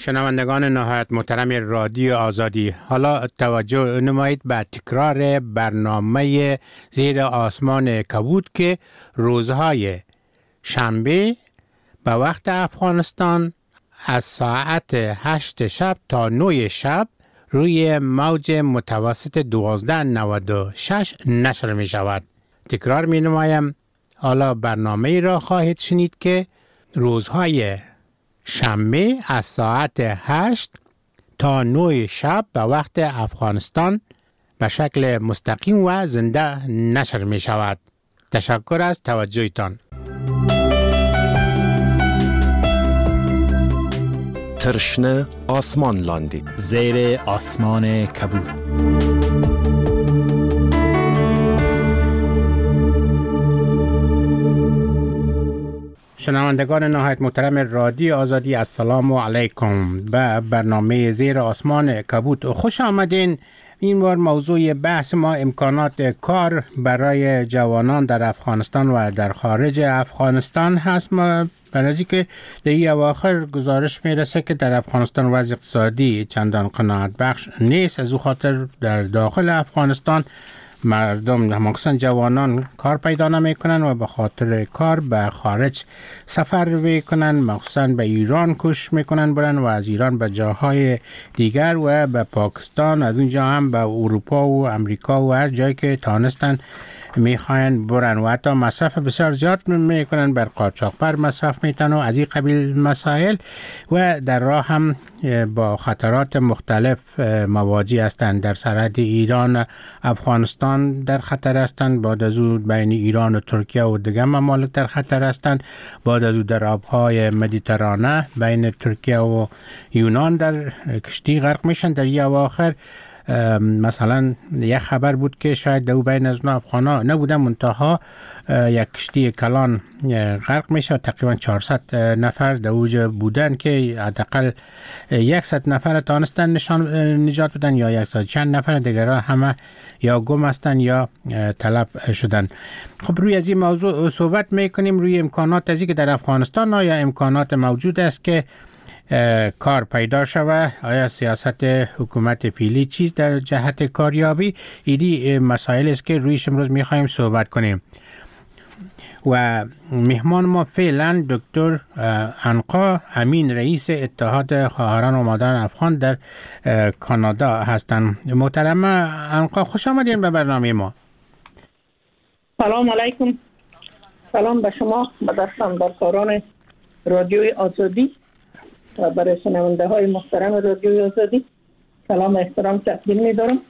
شنوندگان نهایت محترم رادیو آزادی، حالا توجه نمایید به تکرار برنامه زیر آسمان کبود که روزهای شنبه به وقت افغانستان از ساعت 8 شب تا 9 شب روی موج متوسط 1296 نشر می شود. تکرار می نمایم، حالا برنامه را خواهید شنید که روزهای شنبه از ساعت 8 تا 9 شب به وقت افغانستان به شکل مستقیم و زنده نشر می شود. تشکر از توجهتان. ترشنه آسمان لاندی زیر آسمان کبود. شنوندگان نهایت محترم رادیو آزادی، السلام علیکم. به برنامه زیر آسمان کبود خوش آمدین. این بار موضوع بحث ما امکانات کار برای جوانان در افغانستان و در خارج افغانستان هست. ما برای که در این اواخر گزارش میرسه که در افغانستان وضع اقتصادی چندان قناعت بخش نیست. از او خاطر در داخل افغانستان مردم مخصوصا جوانان کار پیدا نمیکنن و به خاطر کار به خارج سفر میکنن، مخصوصا به ایران کوشش میکنن برن و از ایران به جاهای دیگر و به پاکستان، از اونجا هم به اروپا و امریکا و هر جایی که تانستن میخواین برن و حتی مصرف بسیار زیاد میکنن، بر قاچاقبر مصرف میتن و از این قبیل مسائل و در راه هم با خطرات مختلف مواجه هستند. در سرحد ایران افغانستان در خطر هستند، بعد از او بین ایران و ترکیه و دیگر ممالک در خطر هستند، بعد از او در آبهای مدیترانه بین ترکیه و یونان در کشتی غرق میشن. در این اواخر مثلا یک خبر بود که شاید دو بین از افغانا نبودن، منتها یک کشتی کلان غرق میشه، تقریبا 400 نفر در اوج بودن که حداقل 100 نفر تانستن نجات بدن یا 100 چند نفر دیگر همه یا گم هستن یا طلب شدن. خب روی از این موضوع صحبت میکنیم، روی امکانات از این که در افغانستان آیا امکانات موجود است که کار پیدا شود، آیا سیاست حکومت فعلی چیز در جهت کاریابی، ایدی مسائل است که رویش امروز میخوایم صحبت کنیم. و مهمان ما فعلا دکتر عنقا امین، رئیس اتحاد خواهران و مادران افغان در کانادا هستند. محترم عنقا، خوش آمدین به برنامه ما. سلام علیکم. سلام به شما، به دستان برکاران رادیوی آزادی و برای شنونده های محترم رادیوی آزادی سلام و احترام تقدیم می‌دارم.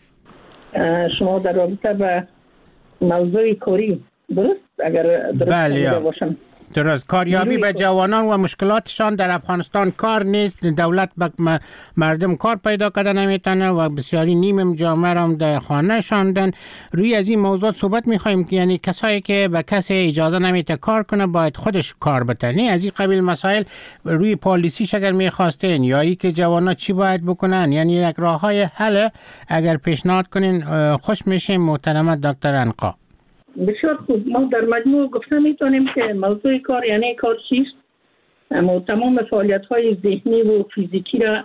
شما در رابطه به موضوع کاری درست اگر درست بله باشم، درست، کاریابی به جوانان و مشکلاتشان در افغانستان، کار نیست، دولت به مردم کار پیدا کرده نمیتونه و بسیاری نیم جامعه را در خانه شاندن. روی از این موضوع صحبت میخوایم که یعنی کسایی که به کسی اجازه نمیده کار کنه باید خودش کار بتنه. از این قبیل مسائل روی پالیسیش اگر میخواستین یا ای که جوانا چی باید بکنن، یعنی یک راههای حل اگر پیشنهاد کنین خوش میشیم. محترم دکتر عنقا. بسیار خوب. ما در مجموع گفته میتونیم که موضوع کار یعنی کار چیست، اما تمام فعالیت‌های ذهنی و فیزیکی را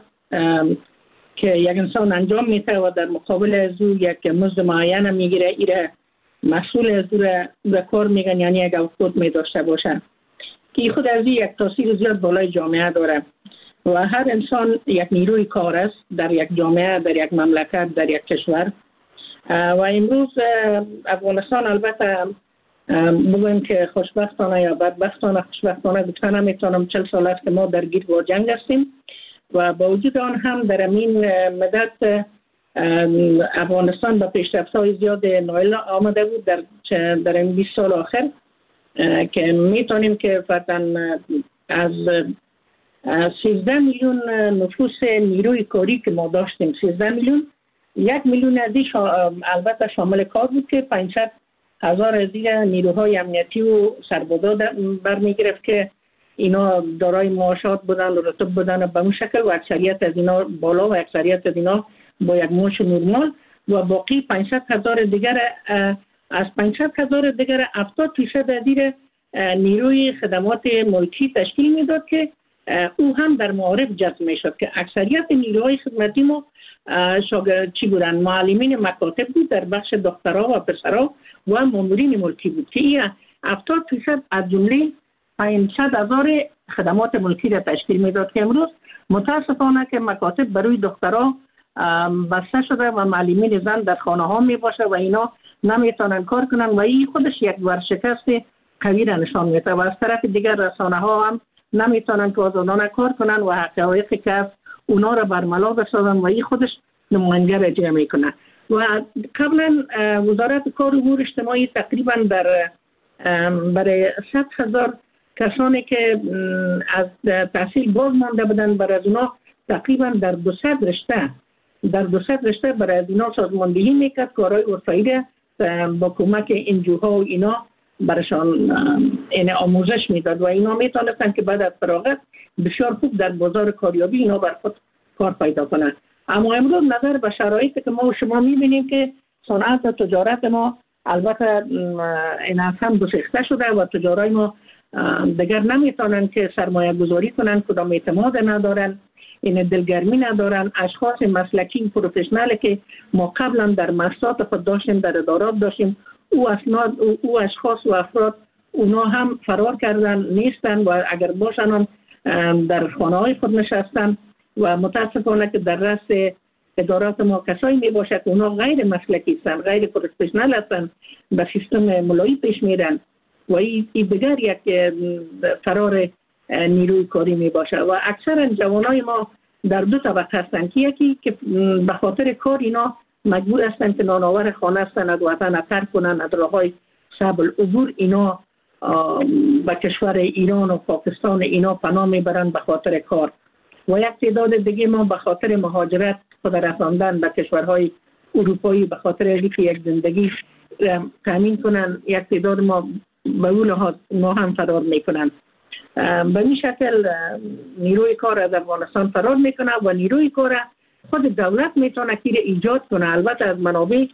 که یک انسان انجام میده و در مقابل از او یک مزد معین میگیره، ایره مسئول از او را کار میگن، یعنی یک اوتپوت میداشته باشن که خود از یک تاثیر زیاد بالای جامعه داره و هر انسان یک نیروی کار است در یک جامعه، در یک مملکت، در یک کشور. و امروز افغانستان البته بگویم که خوشبختانه یا بدبختانه، خوشبختانه گفته نمیتونم، 40 سال است که ما درگیر با جنگ هستیم و با وجود آن هم در این مدت افغانستان به پیشرفت‌های زیاد نائل آمده بود در این 20 سال آخر که میتونیم که فقط از 13 میلیون نفوس نیروی کاری که ما داشتیم، 13 میلیون، 1 میلیون ازش البته شامل کار بود که 500,000 از دیگر نیروهای امنیتی و سربازا برمی گرفت که اینا دارای معاشات بودن و رتب بودن به اون شکل و اکثریت از اینا بالا و اکثریت از اینا با یک معاش نرمال و باقی 500,000 دیگر، از 500,000 دیگر 70% از دیگر نیروی خدمات ملکی تشکیل میداد که او هم در معارف جذب میشد که اکثریت نیروهای خدمتی ما چی بودن؟ معلمین مکاتب بود در بخش دخترها و پسرها و مامورین ملکی بود که این 70% از جمله 500,000 خدمات ملکی را تشکیل میداد که امروز متاسفانه که مکاتب برای دخترها بسته شده و معلمین زن در خانه ها می باشه و اینا نمیتونن کار کنن و این خودش یک ورشکست قوی را نشان میده و از طرف دیگر رسانه ها هم نمیتونن که آزادانه کار کنن و حقایقی که اونا را برملا بسازن و این خودش نماینده را اجرا میکنه. و قبلا وزارت کار و امور اجتماعی تقریبا برای 100,000 کسانی که از تحصیل باز مانده بودن برای از اونا تقریبا در 200 رشته برای از اینا سازماندهی میکرد، کارهای ورفایی با کمک انجوها و اینا برشان این آموزش میداد و اینا میتونستن که بعد از فراغت بسیار خوب در بازار کاریابی اینا بر خود کار پیدا کنن. اما امروز نظر به شرایطی که ما و شما میبینیم که صنعت و تجارت ما البته این هم گسسته شده و تجارای ما دیگر نمیتونن که سرمایه گذاری کنن، کدام اعتماد ندارن، این دلگرمی ندارن. اشخاص مسلکی پروفشنال که ما قبلا در مؤسسات خود داشتیم، در ادارات داشتیم، او اشخاص و افراد اونا هم فرار کردن، نیستن و اگر باشن هم در خانه های خود نشستن و متاسفانه که در رأس ادارات ما کسایی می باشد که اونا غیر مسلکی هستن، غیر پروفشنال هستن، به سیستم ملایی پیش میرن و این دیگر یک فرار نیروی کاری می باشه و اکثر جوانای ما در دو طبقه هستن که یکی که به خاطر کار اینا مجبور هستن که نانآور خانه هستن، از وطن ترک کنن، از راههای صعب العبور اینا به کشور ایران و پاکستان اینا پناه میبرن به خاطر کار و یک تعداد دیگه ما به خاطر مهاجرت خود رساندن به کشورهای اروپایی به خاطر اینکه یک زندگی تامین کنن، یک تعداد ما به اون لحاظ ما هم فرار میکنن. به این شکل نیروی کار از افغانستان فرار میکنه و نیروی کار خود دولت میتونه که ایجاد کنه، البته از منابع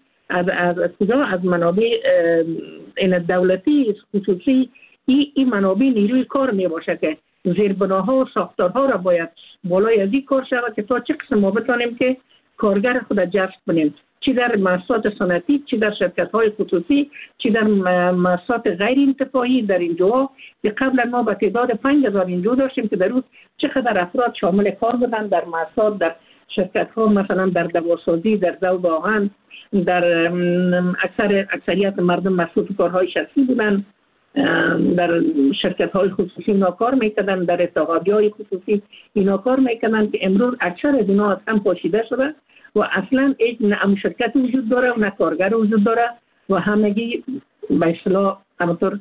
از منابع این دولتی خصوصی این منابع نیروی کار میباشه که زیربناها و ساختارها را باید بالای از این کار شود که تا چه قسم ما بتانیم که کارگر خود جذب کنیم، چی در مؤسسات صنعتی، چی در شرکت‌های خصوصی، چی در مؤسسات غیر انتفاعی. در اینجا که قبلا ما به تعداد 5,000 اینجا داشتیم که در روز چقدر افراد شامل کار بودن در مؤسسات، در شرکت‌ها، مثلا در دواسازی، در ذوب آهن، در اکثریت مردم مسئول کارهای شخصی بودن، در شرکت‌های خصوصی اینا کار میکردن، در اتحادیه‌های خصوصی اینا کار میکردن که امروز اکثر از اینا از هم پاشیده شده و اصلا نه شرکت وجود داره و نه کارگر وجود داره و همگی به اصطلاح همونطور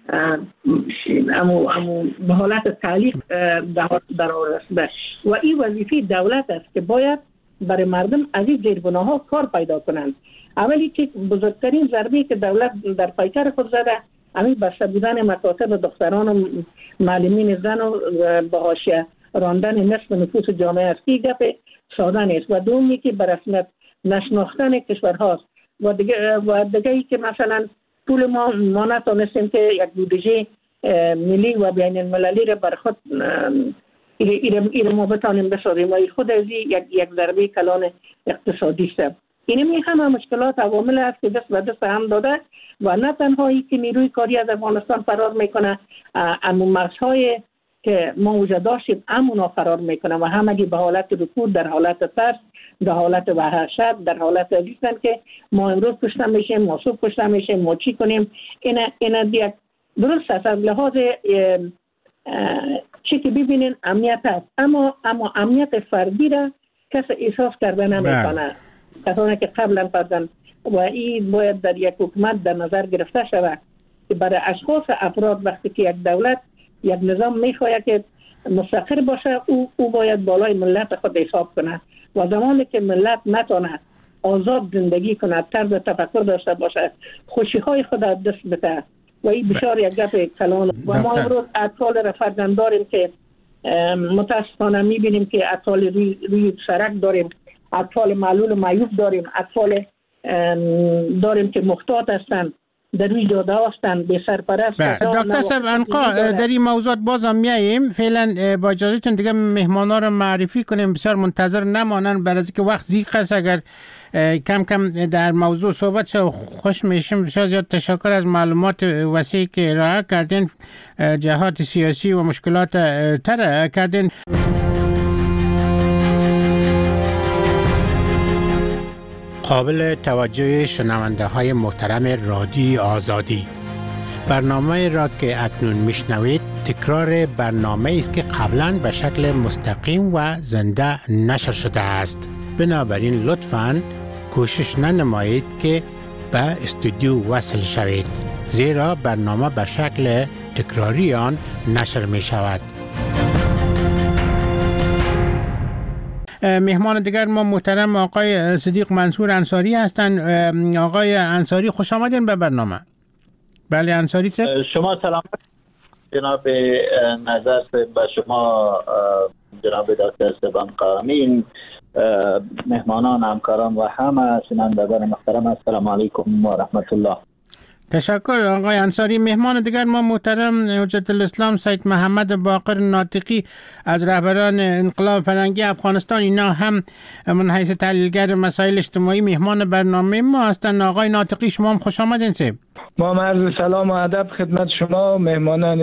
به حالت تعلیق در آورده و این وظیفه دولت است که باید برای مردم از این زیربناها کار پیدا کنند. اولی که بزرگترین ضربه که دولت در پیکر خود زده همین بسته بودن مکاتب دختران و معلمین زن و به حاشیه راندن نصف نفوس جامعه است که گپ ساده نیست و دومی که به رسمیت نشناختن کشورهاست و دیگه ای که مثلا پول ما نتونستیم که یک بودجه ملی و بین المللی را بر خود ایره ما بتانیم بسازیم و خود از یک ضربه کلان اقتصادی است. این همه مشکلات عوامل است که دست به دست هم داده و نه تنهایی که نیروی کاری از افغانستان فرار میکنه، اما مرزهای که ما وجود داشتیم امونا فرار میکنه و همگی به حالت رکود، در حالت ترس، در حالت وحشت، در حالت ازیستن که ما امروز کشته میشیم، ما صبح کشته میشیم، ما چی کنیم. این یک درست است از لحاظ چی که ببینین امنیت است، اما امنیت فردی را کس احساس کرده نمیکنه، کسانی که قبلا پردن و این باید در یک حکومت در نظر گرفته شود که برای اشخاص افراد وقتی که یک دولت یک نظام میخواهد که مستقر باشه او باید بالای ملت خود حساب کنه و زمانی که ملت نتونه آزاد زندگی کنه، طرز تفکر داشته باشه، خوشی های خود از دست بده و این بسیار یک گپ کلان و ما امروز اطفال را فرزند داریم که متاسفانه میبینیم که اطفال روی سرک داریم، اطفال معلول و معیوب داریم، اطفال داریم که محتاط هستند در روی جاده هستند به سرپرست. دکتر صاحب انقا در این موضوعات بازم میاییم. فعلا با اجازهتون دیگه مهمانا رو معرفی کنیم، بسیار منتظر نمانن برای اینکه وقت ضیق است. اگر کم کم در موضوع صحبت شه خوش میشیم. بسیار زیاد تشکر از معلومات وسیعی که ارائه کردین، جهات سیاسی و مشکلات تر کردین. قابل توجه شنونده های محترم رادیو آزادی، برنامه را که اکنون میشنوید تکرار برنامه است که قبلا به شکل مستقیم و زنده نشر شده است. بنابراین لطفاً کوشش ننمایید که به استودیو وصل شوید، زیرا برنامه به شکل تکراری آن نشر می شود. مهمان دیگر ما محترم آقای صدیق منصور انصاری هستند. آقای انصاری خوش آمدین به برنامه. بله انصاری صاحب، شما سلام جناب نظر به شما، جناب دکتر سبان قامین، مهمانان، همکاران و همه شنوندگان محترم، السلام علیکم و رحمت الله. تشکر آقای انصاری. مهمان دیگر ما محترم حجت الاسلام سید محمد باقر ناطقی از رهبران انقلاب فرهنگی افغانستان. اینا هم من حیث تحلیلگر مسائل اجتماعی مهمان برنامه ما هستند. آقای ناطقی شما هم خوش آمدین. سه ما عرض سلام و ادب خدمت شما، مهمانان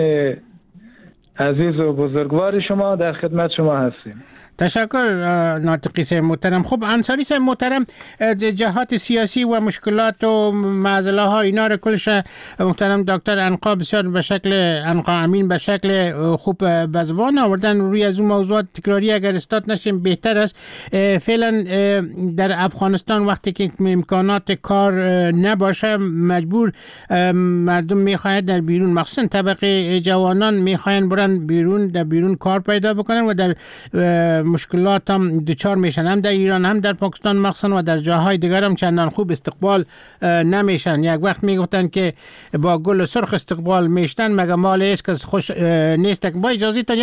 عزیز و بزرگوار شما، در خدمت شما هستیم. تشکر ناطقی صاحب محترم. خب انصاری صاحب محترم، جهات سیاسی و مشکلات و معضله ها اینا رو کلش محترم دکتر انقا بسیار به شکل انقا امین به شکل خوب به زبان آوردن. روی از اون موضوعات تکراری اگر استاد نشیم بهتر است. فعلا در افغانستان وقتی که امکانات کار نباشه مجبور مردم میخواهند در بیرون، مخصوصا طبقه جوانان میخواهند برن بیرون، در بیرون کار پیدا بکنن و در مشکلات هم دچار میشن، هم در ایران هم در پاکستان مخصوصا و در جاهای دیگر هم چندان خوب استقبال نمیشن. یک وقت میگفتن که با گل سرخ استقبال میشتن، مگه مال است که خوش نیست. با اجازه تا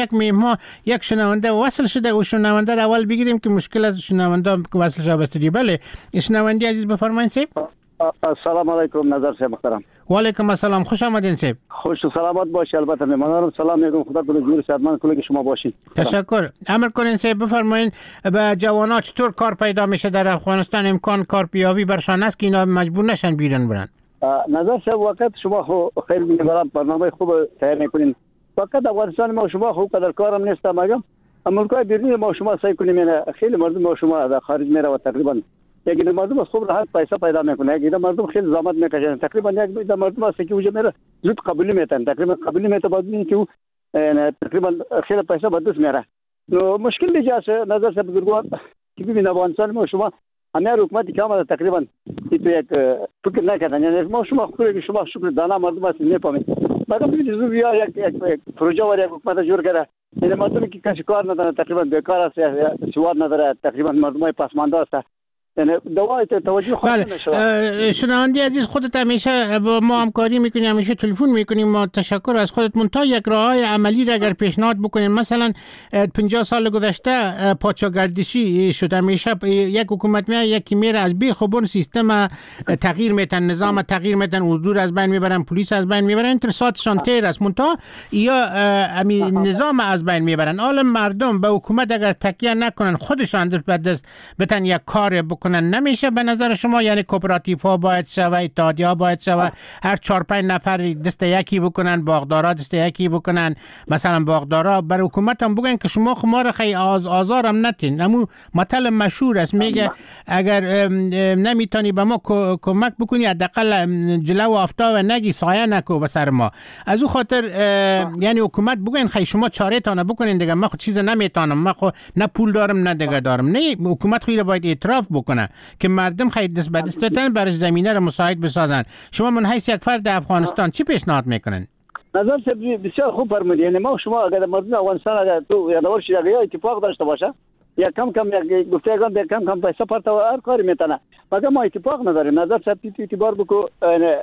یک شنونده وصل شده و شنونده را اول بگیریم که مشکل از شنونده وصل شده بستری. بله شنونده عزیز بفرمایید سیب. السلام علیکم نظر صاحب محترم. و علیکم السلام، خوش آمدین سیب. خوش و سلامت باشی. البته مهمانانم سلام میگم، خدا کنه جور صحتمند کنه که شما باشین. تشکر. امر کنین سیب بفرمایید به جوانان چطور کار پیدا میشه در افغانستان؟ امکان کار پیاوی برشان است که اینا مجبور نشن بیرون برن؟ نظر صاحب وقت شما خیر می‌برم، برنامه خوب تیار میکنین. فقط افغانستان ما شما خوب قدر کارم نیست مگم امریکای بیرونی ما شما سعی کنیم. خیلی مردم ما شما در خارج میره و تقریبا یک مردم از خوب راحت پیسه پیدا میکنه، یک مردم خیلی زحمت میکشن. تقریبا یک مردم است که وجه میره زود قبولی میتن، تقریبا قبولی میته بعد اینکه تقریبا خیلی پیسه به دست میره. مشکل دیگه است نظر صاحب بزرگوار که ببین افغانستان ما شما همه حکومتی که آمده تقریبا تو یک فکر نکردن. یعنی ما شما خوبه که شما شکر دانا مردم است نمیفهمید. بعد ببینید زو بیا یک پروژه و یک حکومت جور کرده، این مردم که کسی کار نداره تقریبا بیکار است، سواد نداره، تقریبا مردمای پسمانده است. یعنی دوای توجه خود نشود. شنونده عزیز خودت همیشه با ما همکاری میکنی، همیشه تلفن میکنیم. ما تشکر از خودت. منتها یک راههای عملی را اگر پیشنهاد بکنیم، مثلا 50 سال گذشته پادشاهگردشی شد، همیشه یک حکومت میاد یکی میره از بی خوبون سیستم تغییر میتن، نظام تغییر میتن، حضور از بین میبرن، پلیس از بین میبرن، انترساتشان تیر است. منتها یا نظام از بین میبرن. حالا مردم به حکومت اگر تکیه نکنن، خودشان دست بتن یک کار کنن نمیشه به نظر شما؟ یعنی کوپراتیو ها باید شوه، اتحادیه ها باید شوه، هر 4-5 نفر دست یکی بکنن، باغدارا دست یکی بکنن. مثلا باغدارا بر حکومت هم بگن که شما خمار خیلی آزارم نتین. امو مطلب مشهور است، میگه اگر نمیتونی به ما کمک بکنی حداقل جلو آفتاب نگی، سایه نکو به سر ما. از او خاطر یعنی حکومت بگن خیلی شما چاره تانه بکنین دیگه، ما خود چیز نمیتونم، ما خود نه پول دارم نه دیگه دارم. نه، حکومت خود باید اعتراف بکنه که مردم خیلی دست به دست بتن، برای زمینه رو مساعد بسازن. شما من حیث یک فرد افغانستان چی پیشنهاد میکنن؟ نظر بسیار خوب فرمودید. یعنی ما شما اگر مردم افغانستان اگر تو یادآور شید اگر اتفاق داشته باشه یا کم گفتگان به کم پیسه پرت و هر کاری میتونه، مگر ما اتفاق نداریم. نظر صاحب اعتبار بکو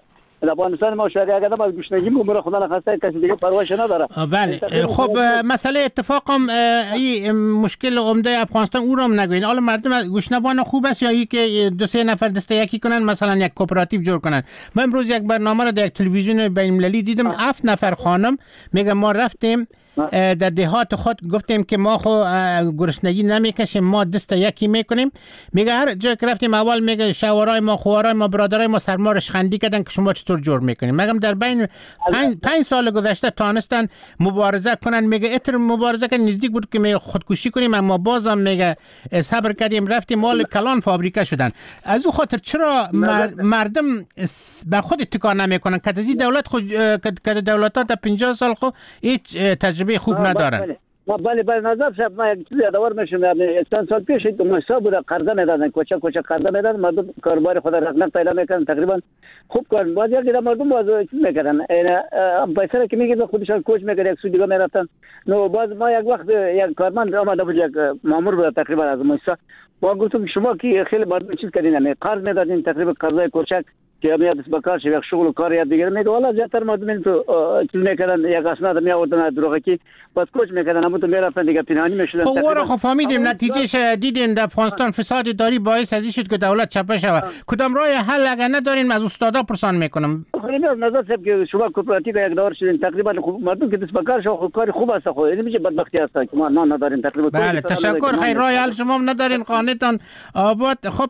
افغانستان ما شهری اگر ما گشنگی مو خدا نخواسته کسی دیگه پرواش نداره. بله خب مسئله اتفاقم این مشکل عمده افغانستان او را هم نگوین. حالا مردم گشنبان خوب است یا ای که دو سه نفر دسته یکی کنن مثلا یک کوپراتیو جور کنن؟ من امروز یک برنامه را در یک تلویزیون بین المللی دیدم 7 نفر خانم میگه ما رفتیم در دهات خود گفتیم که ما خو گرسنگی نمیکشیم، ما دست یکی میکنیم. میگه هر جا که رفتیم اول میگه شوارای ما خوارای ما برادرای ما سر ما رشخندی کردن که شما چطور جور میکنیم. میگم در بین 5 سال گذشته تانستن مبارزه کنن. میگه اتر مبارزه که نزدیک بود که میگه خودکشی کنیم اما بازم میگه صبر کردیم رفتیم مال کلان فابریکه شدن. از او خاطر چرا مردم به خود اتکا نمیکنن که از دولت خود که دولت‌ها تا 50 سال خو هیچ تجربه خوب ندارن؟ بله نظر صاحب ما یک چیز یادآور میشم. یعنی چند سال پیش مصا بود قرضه میدادن، کوچه قرضه میدادن، مردم کاروبار خود رقم پیدا میکردن تقریبا خوب کار. باز یک مردم باز چیز میکردن پیسه که میگید خودشان کوچ میکرد یک سو دیگه میرفتن. نو باز ما یک وقت یک کارمند آمده بود، یک مامور بود تقریبا از مصا، ما گفتم شما کی خیلی مردم چیز کردین قرض میدادین تقریبا قرضه کوچک که میاد بکار شه یک شغل و کار یاد بگیره. میگه والا زیاتر مردم تو چیز میکردن یک اسناد میآوردن دروغه کی پس کوچ میکردن اما تو میرفتن دیگه پنهانی میشدن. خب ورا خب فهمیدیم نتیجهش دیدین در افغانستان فساد داری باعث از این شد که دولت چپه شود. کدام راه حل اگر ندارین از استادا پرسان میکنم. خیلی نظر صاحب که شما کوپراتیو یک دور شدین تقریبا مردم که دست بکار شو کار خوب است خو این میشه بدبختی است که ما ندارین تقریبا. بله تشکر خیر راه حل شما ندارین خانه‌تان آباد. خب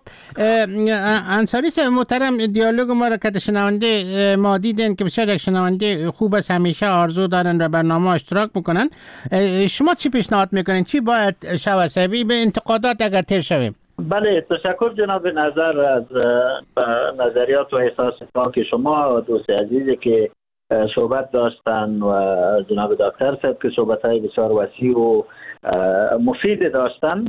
انصاری صاحب محترم دیالوگ ما را که شنونده ما دیدین که بسیار یک شنونده خوب است همیشه آرزو دارن و برنامه اشتراک میکنن. شما چی پیشنهاد میکنین چی باید شود سوی به انتقادات اگر تیر شویم؟ بله تشکر جناب نظر از نظریات و احساسات که شما دوست عزیزی که صحبت داشتن و جناب دکتر صاحب که صحبت‌های بسیار وسیع و مفید داشتن.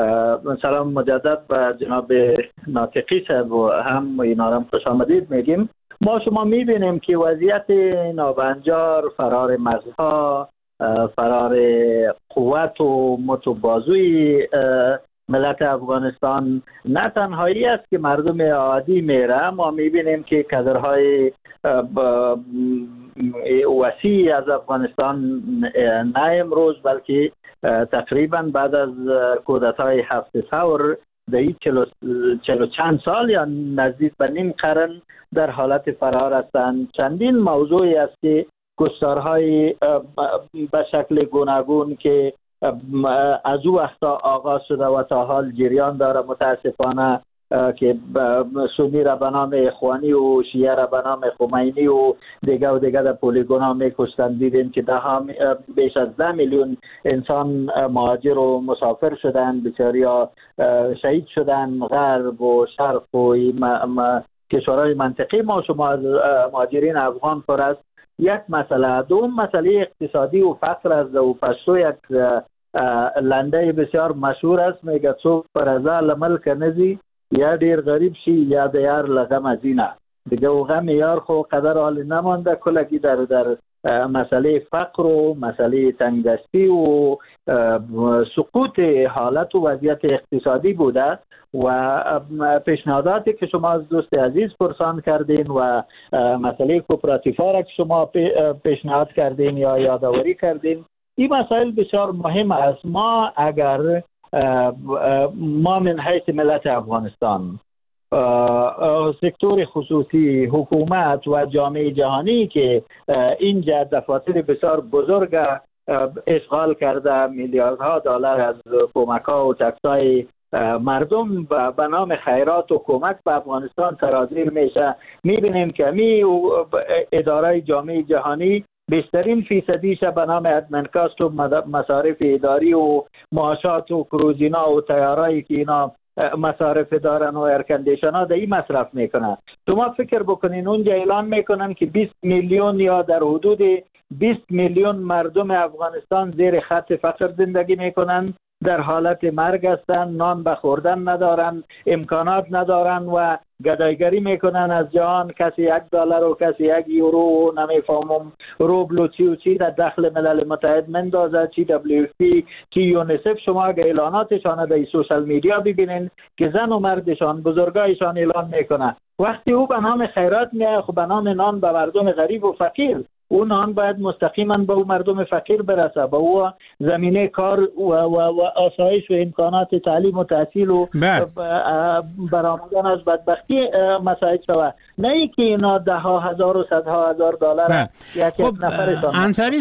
سلام مجدد به جناب ناطقی صاحب و هم اینا را خوش آمدید میگیم. ما شما میبینیم که وضعیت نابنجار، فرار مغزها، فرار قوت و متبازوی ملت افغانستان نه تنهایی است که مردم عادی میره، ما میبینیم که کادرهای وسیع از افغانستان نه امروز بلکه تقریبا بعد از کودتای 7 ثور در 40 چند سال یا نزدیک به نیم قرن در حالت فرار هستند. چندین موضوعی است که گسترهای به شکل گوناگون که از او وقتا آغاز شده و تا حال جریان داره متاسفانه که سنی را به نام اخوانی و شیعه را به نام خمینی و دیگه در پولیگونا میکشتن. دیدیم که بیش از 10 میلیون انسان مهاجر و مسافر شدن، بسیاریا شهید شدن. غرب و شرق و کشورهای منطقه ما شما از مهاجرین افغان پر است. یک مسئله. دوم مسئله اقتصادی و فقر است و پشتو یک لنده بسیار مشهور است میگه څوک پرزا لملک نزی یا دیر غریب شی یا دیار لغم ازینه دیگه و غم یار خو قدر حال نمانده. کلکی در مسئله فقر و مسئله تنگدستی و سقوط حالت و وضعیت اقتصادی بوده و پیشنهاداتی که شما از دوست عزیز پرسان کردین و مسئله کوپراتیفا را که شما پیشنهاد کردین یا یادآوری کردین، این مسائل بسیار مهم است. ما اگر ما من حیث ملت افغانستان سکتور خصوصی، حکومت و جامعه جهانی که اینجا دفاتر بسیار بزرگ اشغال کرده، میلیاردها دلار از کمک‌ها و تکس‌های مردم به نام خیرات و کمک به افغانستان سرازیر میشه، میبینیم که اداره جامعه جهانی بیشترین فیصدیش به نام ادمنکاست و مصارف اداری و معاشات و کروزینا و تیارایی که اینا مصارف دارن و ایرکندیشن ها در این مصرف میکنن. شما فکر بکنین اونجا اعلان میکنن که 20 میلیون یا در حدود 20 میلیون مردم افغانستان زیر خط فقر زندگی میکنن، در حالت مرگ هستن، نان به خوردن ندارن، امکانات ندارن و گدایگری میکنن از جهان. کسی $1 و کسی 1 یورو و نمیفهمم روبل و چی در داخل ملل متحد مندازه، چی WFP چی یونیسف. شما اگه اعلاناتشان در سوشال میدیا ببینین که زن و مردشان بزرگایشان اعلان میکنن وقتی او به نام خیرات میاد، خب به نام نان به مردم غریب و فقیر، اون نان باید مستقیما به او مردم فقیر برسه، به او زمینه کار و آسایش و امکانات تعلیم و تحصیل و برآمدن از بدبختی مساعد شود، نه اینکه اینا ده ها هزار و صدها هزار دلار یک نفرشان.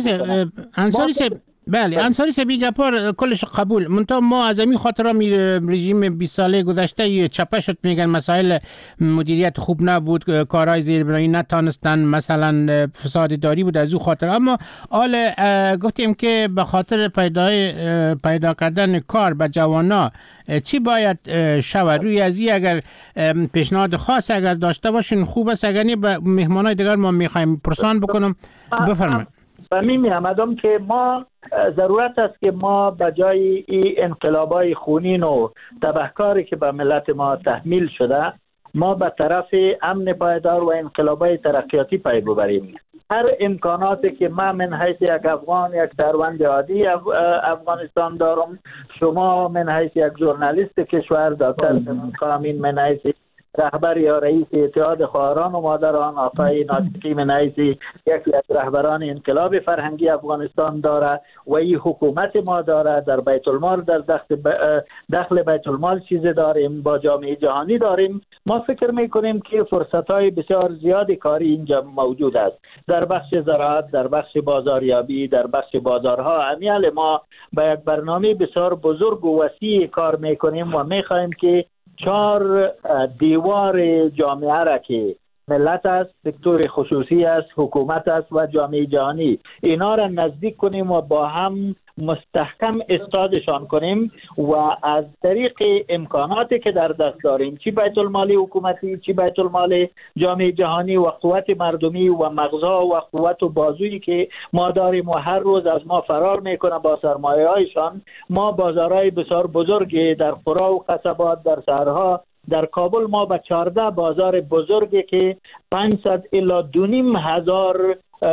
انصاری سه بیگپار کلش قبول، منتها ما از این خاطر می رژیم 20 ساله گذشته چپه شد، میگن مسائل مدیریت خوب نبود، کارهای زیربنایی نتانستن، مثلا فساد داری بود از او خاطر. اما حال گفتیم که به خاطر پیدا کردن کار به جوانا چی باید شود؟ روی از این اگر پیشنهاد خاص اگر داشته باشین خوب است، اگر نه به مهمانای دیگر ما میخوایم پرسان بکنم. بفرمایید. مادام که ما ضرورت است که ما به جای این انقلابای خونین و تبهکاری که به ملت ما تحمیل شده، ما به طرف امن پایدار و انقلابای ترقیاتی پی ببریم. هر امکاناتی که من من حیث یک افغان، یک شهروند عادی افغانستان دارم، شما من حیث یک ژورنالیست کشور، دکتر کامین من حیث رهبر یا رئیس اتحاد خواهران و مادران، آقای ناطقی من حیث یکی از رهبران انقلاب فرهنگی افغانستان داره و این حکومت ما داره. در بیت المال، در دخل بیت المال چیز داریم، با جامعه جهانی داریم. ما فکر میکنیم که فرصت‌های بسیار زیادی کاری اینجا موجود است، در بخش زراعت، در بخش بازاریابی، در بخش بازارها. امیال ما با یک برنامه بسیار بزرگ و وسیع کار میکنیم و میخوایم که 4 دیوار جامعه را که ملت است، سکتور خصوصی است، حکومت است و جامعه جهانی، اینا را نزدیک کنیم و با هم مستحکم استادشان کنیم و از طریق امکاناتی که در دست داریم، چی بیت المال حکومتی، چی بیت المال جامعه جهانی و قوت مردمی و مغزها و قوت و بازویی که ما داریم و هر روز از ما فرار میکنه با سرمایه هایشان، ما بازارهای بسیار بزرگی در قرا و قصبات، در شهرها، در کابل ما به 14 بازار بزرگی که 500 الی 2500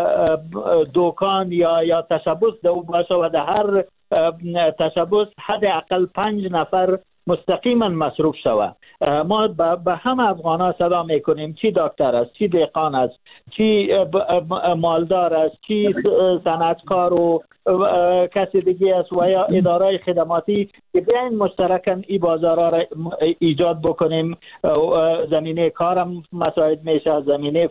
دکان یا تشبث دو باشه و در هر تشبث حداقل 5 نفر مستقیما مصروف شود. ما به همه افغان‌ها صدا میکنیم، چی دکتر است، چی دهقان است، چی مالدار است، چی صنعتکار و کسی دیگه است و یا اداره خدماتی، که بیاین مشترکاً این بازارها را ایجاد بکنیم. زمینه کارم مساعد میشه، زمینه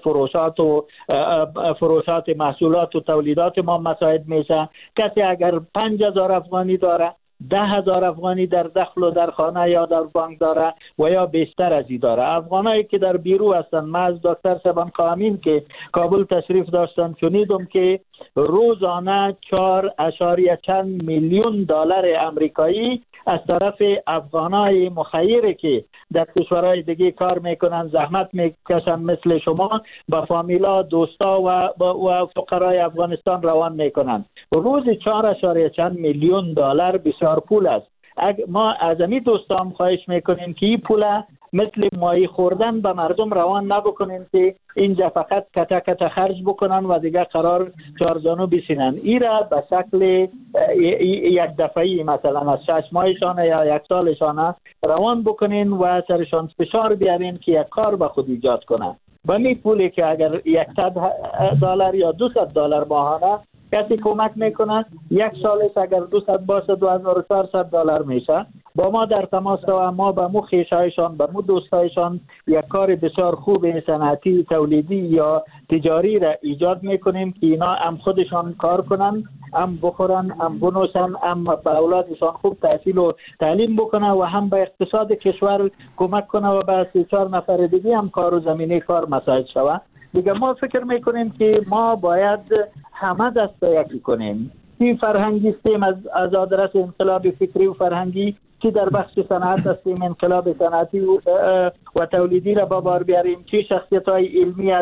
فروشات محصولات و تولیدات ما مساعد میشه. کسی اگر 5000 افغانی داره، 10,000 افغانی در دخل و در خانه یا در بانک داره و یا بیشتر از این داره. افغانایی که در بیرو هستن، من از دکتر سبن قامین که کابل تشریف داشتن شنیدم که روزانه 4.چند میلیون دلار امریکایی از طرف افغانای مخیر که در کشورهای دیگه کار میکنن، زحمت میکشن مثل شما، با فامیلا، دوستا و فقرای افغانستان روان میکنن. روز 4.چند میلیون دلار بسیار پول است. ما از امی دوستان خواهش میکنیم که این پول مثل ماهی خوردن به مردم روان نبکنیم که اینجا فقط کتا خرج بکنن و دیگه قرار چارزانو بسینن. ای را به شکل یک دفعی مثلا از 6 ماهشان یا 1 سالشان روان بکنین و سرشان فشار بیارین که یک کار به خود ایجاد کنن. و می پولی که اگر $100 یا $200 ماهانه کسی کمک میکنه، 1 سالش اگر 200 باشه $2,400 میشه. با ما در تماس و ما به مو خویشایشان، به مو دوستایشان یک کار بسیار خوب صنعتی، تولیدی یا تجاری را ایجاد میکنیم که اینا هم خودشان کار کنن، هم بخورن، هم بنوشن، هم به اولادشان خوب تحصیل و تعلیم بکنه و هم به اقتصاد کشور کمک کنه و به 3-4 نفر دیگه هم کار و زمینه کار مساعد شود. دیگه ما فکر میکنیم که ما باید همه دست یکی کنیم. این فرهنگی هستیم از آدرس انقلاب فکری و فرهنگی، که در بخش صنعت هستیم انقلاب صنعتی و تولیدی را بار بیاریم، چی شخصیت های علمی است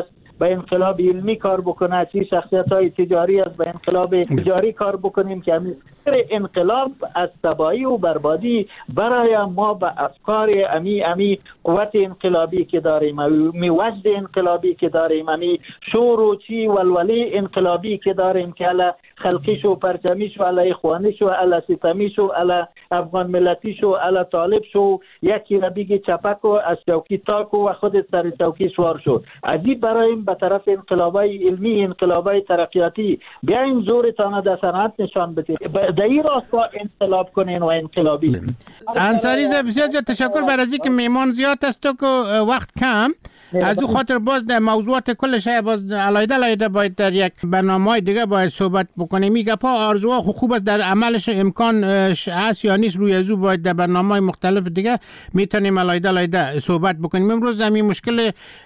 به انقلاب علمی کار بکنه، چی شخصیت‌های تجاری است به انقلاب تجاری کار بکنیم که همین انقلاب از تباهی و بربادی برای ما به افکار امی قوت انقلابی که داریم، می وجد انقلابی که داریم، امی شور و چی ولوله انقلابی که داریم که علی خلقیش و پرچمیش و علی اخوانیش و علی ستمیش و علی افغان ملتیش و علی طالب شو، یکی را بگی چپک و از چوکی تاک و خودت سر چوکی سوار شد. عجیب برایم به طرف انقلابای علمی، انقلابای ترقیاتی بیاین زورتان در صنعت نشان بدید، در این راستا انقلاب کنین و انقلابی. انصاری صاحب بسیار تشکر برای از اینکه میمان زیاد است و وقت کم، از او خاطر باز در موضوعات کلش باز علایده باید در یک برنامه دیگه باید صحبت بکنیم. میگه پا آرزوها خوب است، در عملش امکان هست یا نیست، روی از او باید در برنامه مختلف دیگه میتونیم علایده صحبت بکنیم. امروز همین مشکل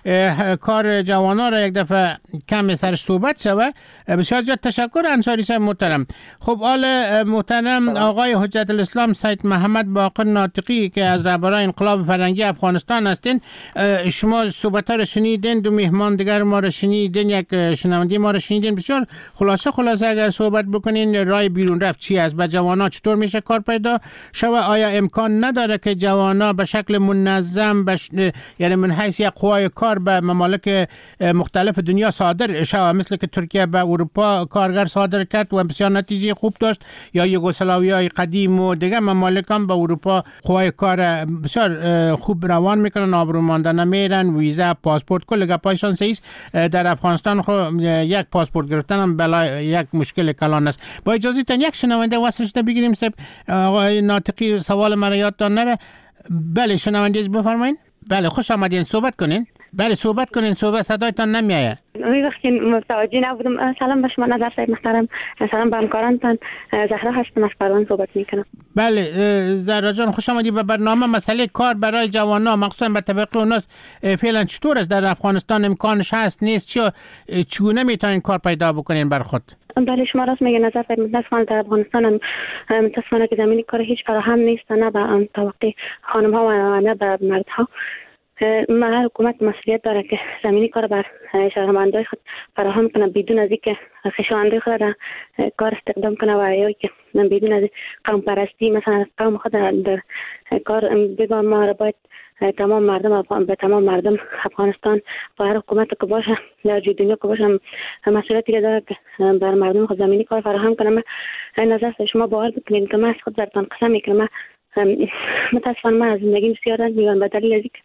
کار جوانا را یک دفعه کم سرش صحبت شوه. بسیار زیاد تشکر انصاری صاحب محترم. خب آل محترم آقای حجت الاسلام سید محمد باقر ناطقی که از رهبران انقلاب فرهنگی افغانستان هستین، شما صحبت ها رو شنیدین، دو مهمان دیگر ما رو شنیدین، یک شنونده ما رو شنیدین. بسیار خلاصه اگر صحبت بکنین رای بیرون رفت چی است، به جوانا چطور میشه کار پیدا شوه؟ آیا امکان نداره که جوانا به شکل منظم یعنی من حیث یک قوای کار به ممالک مختلف دنیا صادر شوه، مثل که ترکیه به اروپا کارگر صادر کرد و بسیار نتیجه خوب داشت، یا یوگسلاویای قدیم و دیگه ممالک هم به اروپا قوای کار بسیار خوب روان میکنن، آبرومانده نمیرن، ویزا پاسپورت کل گپایشان سیست. در افغانستان یک پاسپورت گرفتن هم بلا یک مشکل کلان است. با اجازه تن یک شنونده واسش بگیریم. آقای ناطقی سوال مرا یادتان نره. بله شنونده بفرمایید. بله خوش آمدین، صحبت کنین. بله صحبت کنین، صدایتان نمیایه. وقتی متوجه نبودم. سلام به شما نظر صاحب محترم، سلام به همکارانتان. زهرا هستم از پروان صحبت میکنم. بله زهرا جان خوش آمدید به برنامه. مسئله کار برای جوانان مخصوصا به طبقه اوناس فعلا چطور است در افغانستان؟ امکانش هست نیست؟ چگونه میتونین کار پیدا بکنین بر خود؟ بله شما راست میگه نظر صاحب. متاسفانه در افغانستان متاسفانه که زمینی کار هیچ فراهم نیست، نه به طبقه خانم ها و نه به مرد ها. ما حکومت مسئولیت داره که زمینی کار بر شهروندان خود فراهم کنه بدون از اینکه خویشاوندان خود را کار استخدام کنه و یا که بدون از قوم پرستی مثلا قوم خود در کار بگم. ما باید تمام مردم افغانستان و هر حکومت که باشه در دنیا که باشه مسئولیتی که داره که بر مردم خود زمینی کار فراهم کنه. نظر شما باور بکنید که من از خود براتون قسم میکنم، متاسفانه من از زندگی بسیار رنج میبرم به دلیل اینکه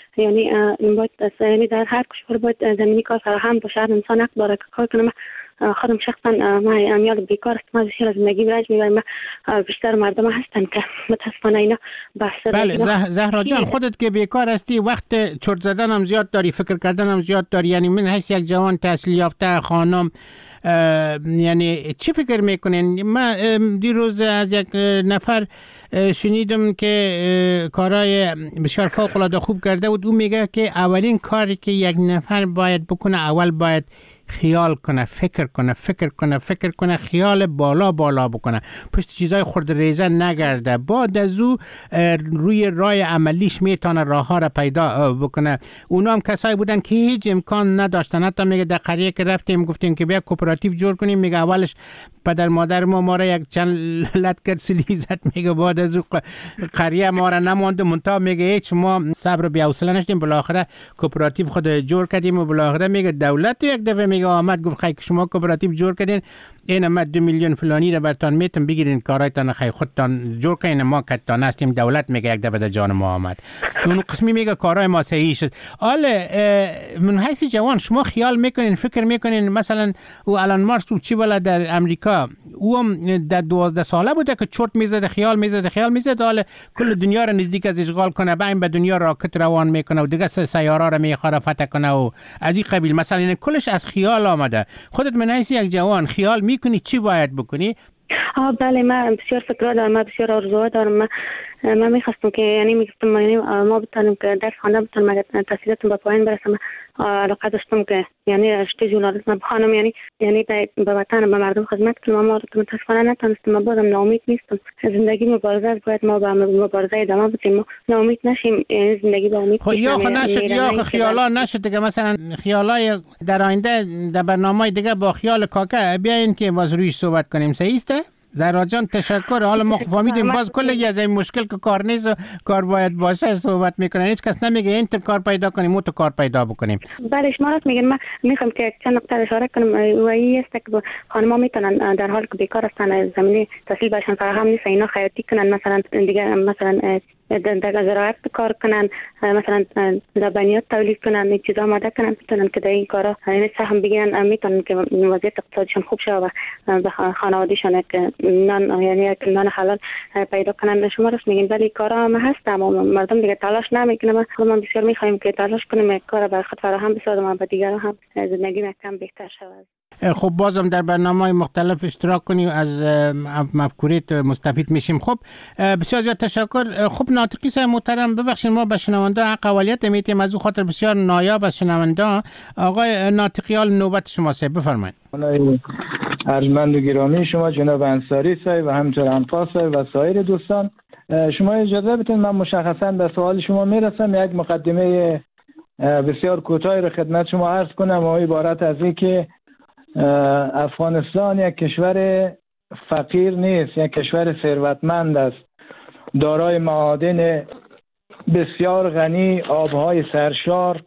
یعنی در هر کشور باید زمینی کار فراهم باشه. انسان حق داره که کار کنه. خودم شخصا من امیال بیکار است، من بسیار از زندگی رنج میبرم. بیشتر مردم هستن که متاسفانه اینا بحث. بله زهرا جان خودت که بیکار هستی وقت چرت زدن هم زیاد داری، فکر کردن هم زیاد داری. یعنی من حیث یک جوان تحصیل یافته خانم یعنی چی فکر میکنین؟ من دیروز از یک نفر شنیدم که کارهای بسیار فوق العاده خوب کرده بود. او میگه که اولین کاری که یک نفر باید بکنه اول باید خیال کنه، فکر کنه، خیال بالا بکنه، پشت چیزای خرد ریزه نگرده. بعد از او روی راه عملیش میتونه راه ها را پیدا بکنه. اونا هم کسایی بودن که هیچ امکان نداشتن. حتی میگه در قریه که رفتیم گفتیم که بیا کوپراتیو جور کنیم، میگه اولش پدر مادر ما را یک چند لط کرد سلیزت، میگه بعد از او قریه ما را نماند. منتها میگه هیچ ما صبر و بی‌حوصله نشدیم، بالاخره کوپراتیو خود جور کردیم و بالاخره میگه دولت یک دفعه میگه آمد گفت خیلی شما کوپراتیو جور کردین، این ما 2 میلیون فلانی را برتان میتون بگیرین کارایتان خیلی خودتان جور کنین، ما کتان هستیم. دولت میگه یک دفعه جان ما آمد. اون قسمی میگه کارای ما صحیح شد. حالا من حیث جوان شما خیال میکنین، فکر میکنین مثلا او الان مارکس او چی بالا در امریکا او هم در 12 ساله بوده که چرت میزد، خیال میزد حالا کل دنیا را نزدیک از اشغال کنه، بعد به دنیا راکت روان میکنه و دیگه سیاره را میخوره فتح کنه و از این قبیل. مثلا این کلش از خیال آمده. خودت من حیث یک جوان خیال میکنی چی باید بکنی؟ بله من بسیار فکرها دارم، من بسیار آرزوها دارم. من میخواستم که یعنی ما بتونیم که درس خوانده بتونم تحصیلاتم به پایان برسم. علاقه داشتم که یعنی رشته ژورنالیسم بخوانم، یعنی به وطن به مردم خدمت کنم، اما متاسفانه نتونستم. بازم ناامید نیستم. زندگی مبارزه است، باید ما به مبارزه ادامه بدیم، ما ناامید نشیم. یعنی زندگی با امید یا نشد یا خیالا نشد که مثلا خیالای در آینده در برنامه دیگه با خیال کاکا بیاین که باز رویش صحبت کنیم. صحیح است؟ زهرا جان تشکر. حالا ما فهمیدیم باز کلی از این مشکل که کار نیست و کار باید باشه صحبت میکنن. هیچ کس نمیگه این تو کار پیدا کنیم، تو کار پیدا بکنیم. بله شما راست میگین. من میخوام که چند نکته اشاره کنم و این است که خانم‌ها میتونن در حالی که بیکار هستن، زمینه تحصیل برشان فراهم نیست، اینا خیاطی کنن، مثلا دیگه مثلا در زراعت کار کنن، مثلا لبنیات تولید کنن، این چیزا آماده کنن، میتونن که در این کارا یعنی سهم بگیرن، میتونن که وضعیت اقتصادیشون خوب شه و به خانواده‌شون که نان یعنی نان حلال پیدا کنن. شما راست میگین. ولی کارا هم هست اما مردم دیگه تلاش نمیکنن. ما بسیار میخوایم که تلاش کنیم کارا برای خود فراهم بسازیم و به دیگران هم زندگی کم بهتر شود. خب بازم در برنامه‌های مختلف اشتراک کنیم، از مفکوریت مستفید میشیم. خب بسیار زیاد تشکر. خب ناطقی صاحب محترم، ببخشید ما به شنونده حق اولویت میتیم، از او خاطر بسیار نایاب از شنونده. آقای ناطقیال نوبت شما صاحب، بفرمایید. ارجمند و گرامی شما جناب انصاری صاحب و همینطور انفاس صاحب و سایر دوستان، شما اجازه بدید من مشخصا به سوال شما میرسم. یک مقدمه بسیار کوتاهی رو خدمت شما عرض کنم و عبارت از این که افغانستان یک کشور فقیر نیست، یک کشور ثروتمند است، دارای معادن بسیار غنی، آبهای سرشار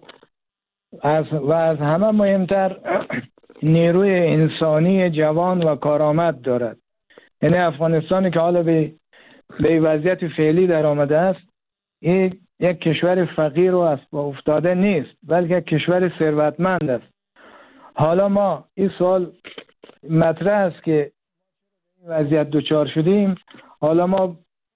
و از همه مهمتر نیروی انسانی جوان و کارآمد دارد. یعنی افغانستانی که حالا به وضعیت فعلی در آمده است، این یک کشور فقیر و افتاده نیست، بلکه یک کشور ثروتمند است. حالا ما این سوال مطرح است که این وضعیت دوچار شدیم، حالا ما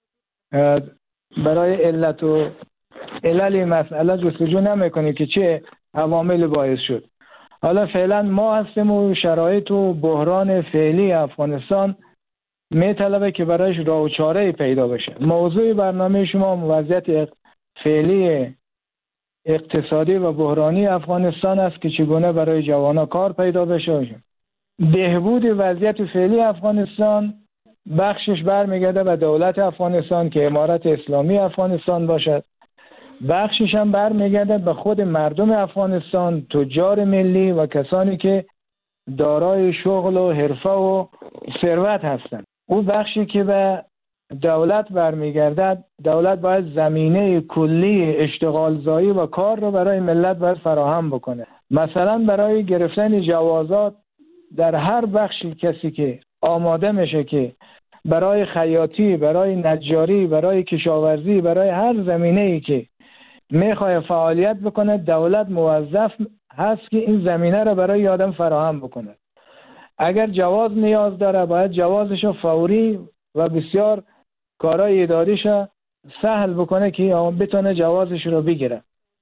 برای علت و علل مسئله جستجو نمیکنیم که چه عوامل باعث شد. حالا فعلا ما هستیم و شرایط و بحران فعلی افغانستان میطلبه که برایش راه و چاره پیدا بشه. موضوع برنامه شما وضعیت فعلی اقتصادی و بحرانی افغانستان است که چگونه برای جوانان کار پیدا بشه. بهبود وضعیت فعلی افغانستان بخشش برمیگرده به دولت افغانستان که امارت اسلامی افغانستان باشد، بخشش هم برمیگرده به خود مردم افغانستان، تجار ملی و کسانی که دارای شغل و حرفه و ثروت هستند. اون بخشی که به دولت برمیگردد، دولت باید زمینه کلی اشتغالزایی و کار رو برای ملت باید فراهم بکنه. مثلا برای گرفتن جوازات در هر بخشی کسی که آماده میشه که برای خیاطی، برای نجاری، برای کشاورزی، برای هر زمینه‌ای که میخواد فعالیت بکنه، دولت موظف هست که این زمینه رو برای آدم فراهم بکنه. اگر جواز نیاز داره باید جوازش رو فوری و بسیار کارهای اداریش سهل بکنه که بتونه جوازش رو بگیره.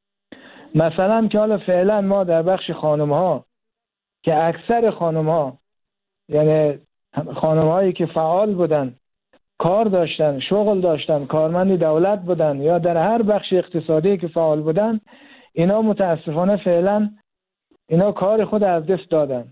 مثلا که حالا فعلا ما در بخش خانم‌ها که اکثر خانم‌ها یعنی خانم‌هایی که فعال بودن، کار داشتن، شغل داشتن، کارمند دولت بودن یا در هر بخش اقتصادی که فعال بودن، اینا متاسفانه فعلا اینا کار خود از دست دادن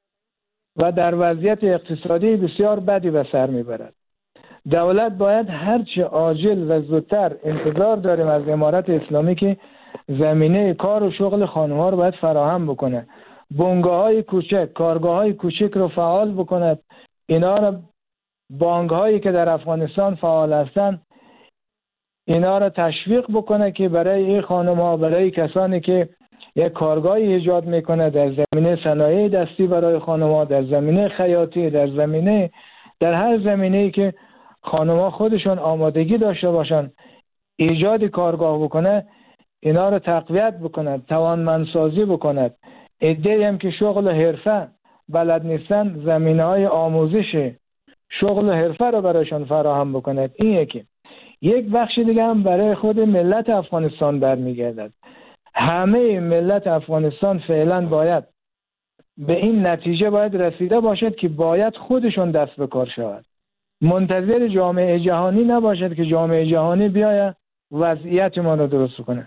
و در وضعیت اقتصادی بسیار بدی به سر میبرد. دولت باید هرچه عاجل و زودتر، انتظار داریم از امارت اسلامی که زمینه کار و شغل خانم‌ها رو باید فراهم بکنه. بنگاه‌های کوچک، کارگاه‌های کوچک رو فعال بکند. اینا رو بانک‌هایی که در افغانستان فعال هستند اینا رو تشویق بکنه که برای این خانم‌ها، برای کسانی که یک کارگاهی ایجاد میکنه در زمینه صنایع دستی برای خانم‌ها، در زمینه خیاطی، در هر زمینه‌ای که خانم‌ها خودشون آمادگی داشته باشن ایجاد کارگاه بکنه، اینا رو تقویت بکنه، توانمندسازی بکنه. عده‌ای هم که شغل و حرفه بلد نیستن، زمینه‌های آموزش شغل و حرفه رو برایشون فراهم بکنه. این یکی. یک بخش دیگه هم برای خود ملت افغانستان برمیگردد. همه ملت افغانستان فعلا باید به این نتیجه باید رسیده باشد که باید خودشون دست به کار شود. منتظر جامعه جهانی نباشد که جامعه جهانی بیاید وضعیت ما رو درست کنه.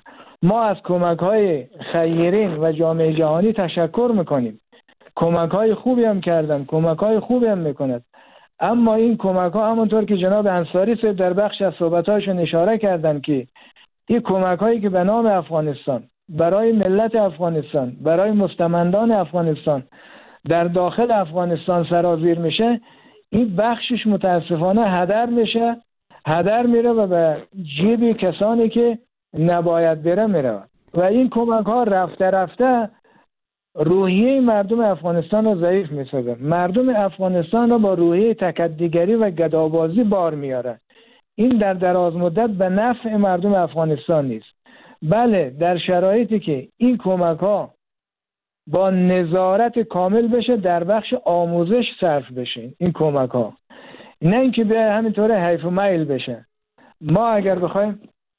ما از کمک‌های خیرین و جامعه جهانی تشکر میکنیم. کمک‌های خوبی هم کردن، کمک‌های خوبی هم میکند. اما این کمک‌ها همونطور که جناب انصاری صاحب در بخش از صحبت‌هاشون اشاره کردن که این کمک‌هایی که به نام افغانستان، برای ملت افغانستان، برای مستمندان افغانستان در داخل افغانستان سرازیر میشه، این بخشش متاسفانه هدر میشه، هدر میره و به جیب کسانی که نباید بره میره و این کمک‌ها رفته رفته روحیه مردم افغانستان رو ضعیف می‌سازه. مردم افغانستان رو با روحیه تکدیگری و گدابازی بار میاره. این در دراز مدت به نفع مردم افغانستان نیست. بله، در شرایطی که این کمک‌ها با نظارت کامل بشه، در بخش آموزش صرف بشه این کمک‌ها، نه اینکه به همینطوره حیف و میل بشه. ما اگر بخوایم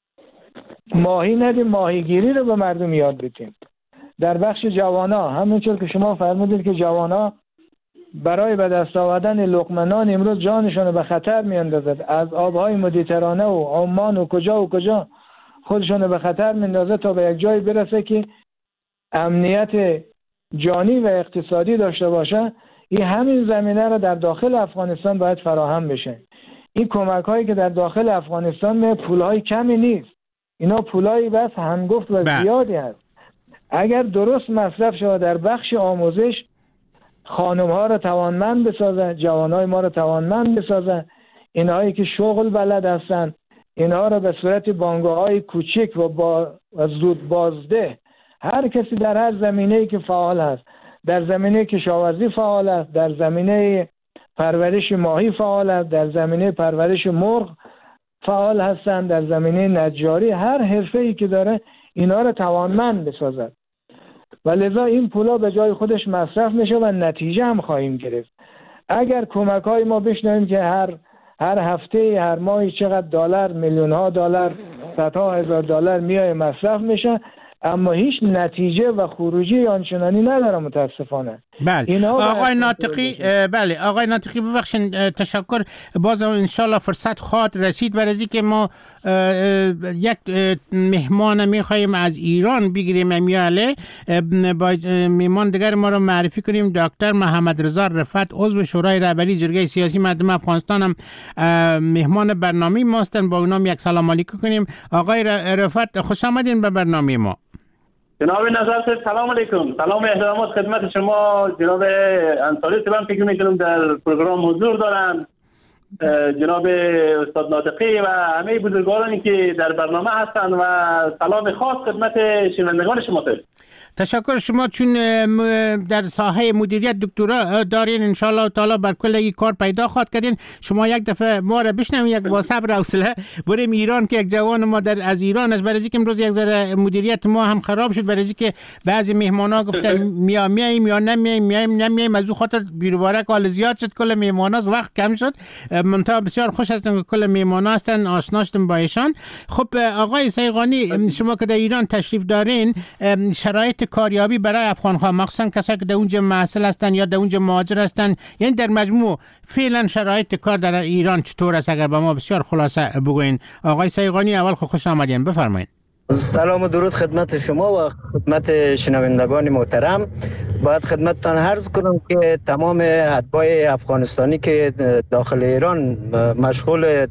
ماهی ندیم، ماهیگیری رو به مردم یاد بدیم. در بخش جوانا همونطور که شما فرمودید که جوانا برای به دست آوردن لقمه نان امروز جانشون رو به خطر میاندازد، از آبهای مدیترانه و عمان و کجا خودشون رو به خطر میاندازه تا به یک جایی برسه که امنیت جانی و اقتصادی داشته باشه. این همین زمینه رو در داخل افغانستان باید فراهم بشه. این کمک هایی که در داخل افغانستان می پولهای کمی نیست، اینا پولایی بس هنگفت و زیادی هست. اگر درست مصرف شود در بخش آموزش، خانم ها رو توانمند بسازه، جوان های ما رو توانمند بسازه، اینهایی که شغل بلد هستن اینها رو به صورت بانگاه های کوچک و زود بازده، هر کسی در هر زمینه‌ای که فعال هست، در زمینه کشاورزی فعال است، در زمینه پرورش ماهی فعال است، در زمینه پرورش مرغ فعال هستند، در زمینه نجاری، هر حرفه‌ای که داره اینا رو توانمند بسازد و لذا این پولا به جای خودش مصرف میشه و نتیجه هم خواهیم گرفت. اگر کمک‌های ما بشنویم که هر هفته، هر ماهی چقدر دلار، میلیون‌ها دلار، صدها هزار دلار میای مصرف میشه، اما هیچ نتیجه و خروجی آنچنانی نداره متاسفانه. بله آقای ناطقی، بله آقای ناطقی ببخشید، تشکر. باز انشالله فرصت خواهد رسید برای اینکه ما یک مهمان میخوایم از ایران بگیریم میاله، با مهمان دیگر ما رو معرفی کنیم. دکتر محمد رضا رفعت، عضو شورای رهبری جرگه سیاسی مردم افغانستان هم مهمان برنامه ما هستند. با اونام یک سلام علیکم کنیم. آقای رفعت خوش آمدین به برنامه ما. جناب نظر سلام علیکم. سلام احترامات خدمت شما جناب انصاری صاحب، فکر میکنم در پروگرام حضور دارن، جناب استاد ناطقی و همه بزرگوارانی که در برنامه هستند و سلام خاص خدمت شنوندگان شما. تشکر. شما چون در ساحه مدیریت دکترا دارین، انشالله تعالی بر کل این کار پیدا خواهد کردین. شما یک دفعه ما را بشنوید، یک با صبر و حوصله بریم ایران که یک جوان ما از ایران است. برای اینکه امروز یک ذره مدیریت ما هم خراب شد، برای اینکه بعضی مهمانا گفتن میایم یا نمیایم، از اون خاطر بیروباره کال زیاد شد، کل مهمانا وقت کم شد. منتها بسیار خوش هستم که کل مهمانا هستن، آشنا شدم با ایشان. خب آقای سیغانی، شما که در ایران تشریف دارین، شرایط کاریابی برای افغان‌ها، مخصوصا کسایی که در اونجا محصل هستن یا در اونجا مهاجر هستن، یعنی در مجموع فعلا شرایط کار در ایران چطور است؟ اگر با ما بسیار خلاصه بگوین. آقای سیغانی، اول خوش آمدین، بفرمایید. سلام و درود خدمت شما و خدمت شنوندگان محترم. باید خدمتتان عرض کنم که تمام اتباع افغانستانی که داخل ایران مشغول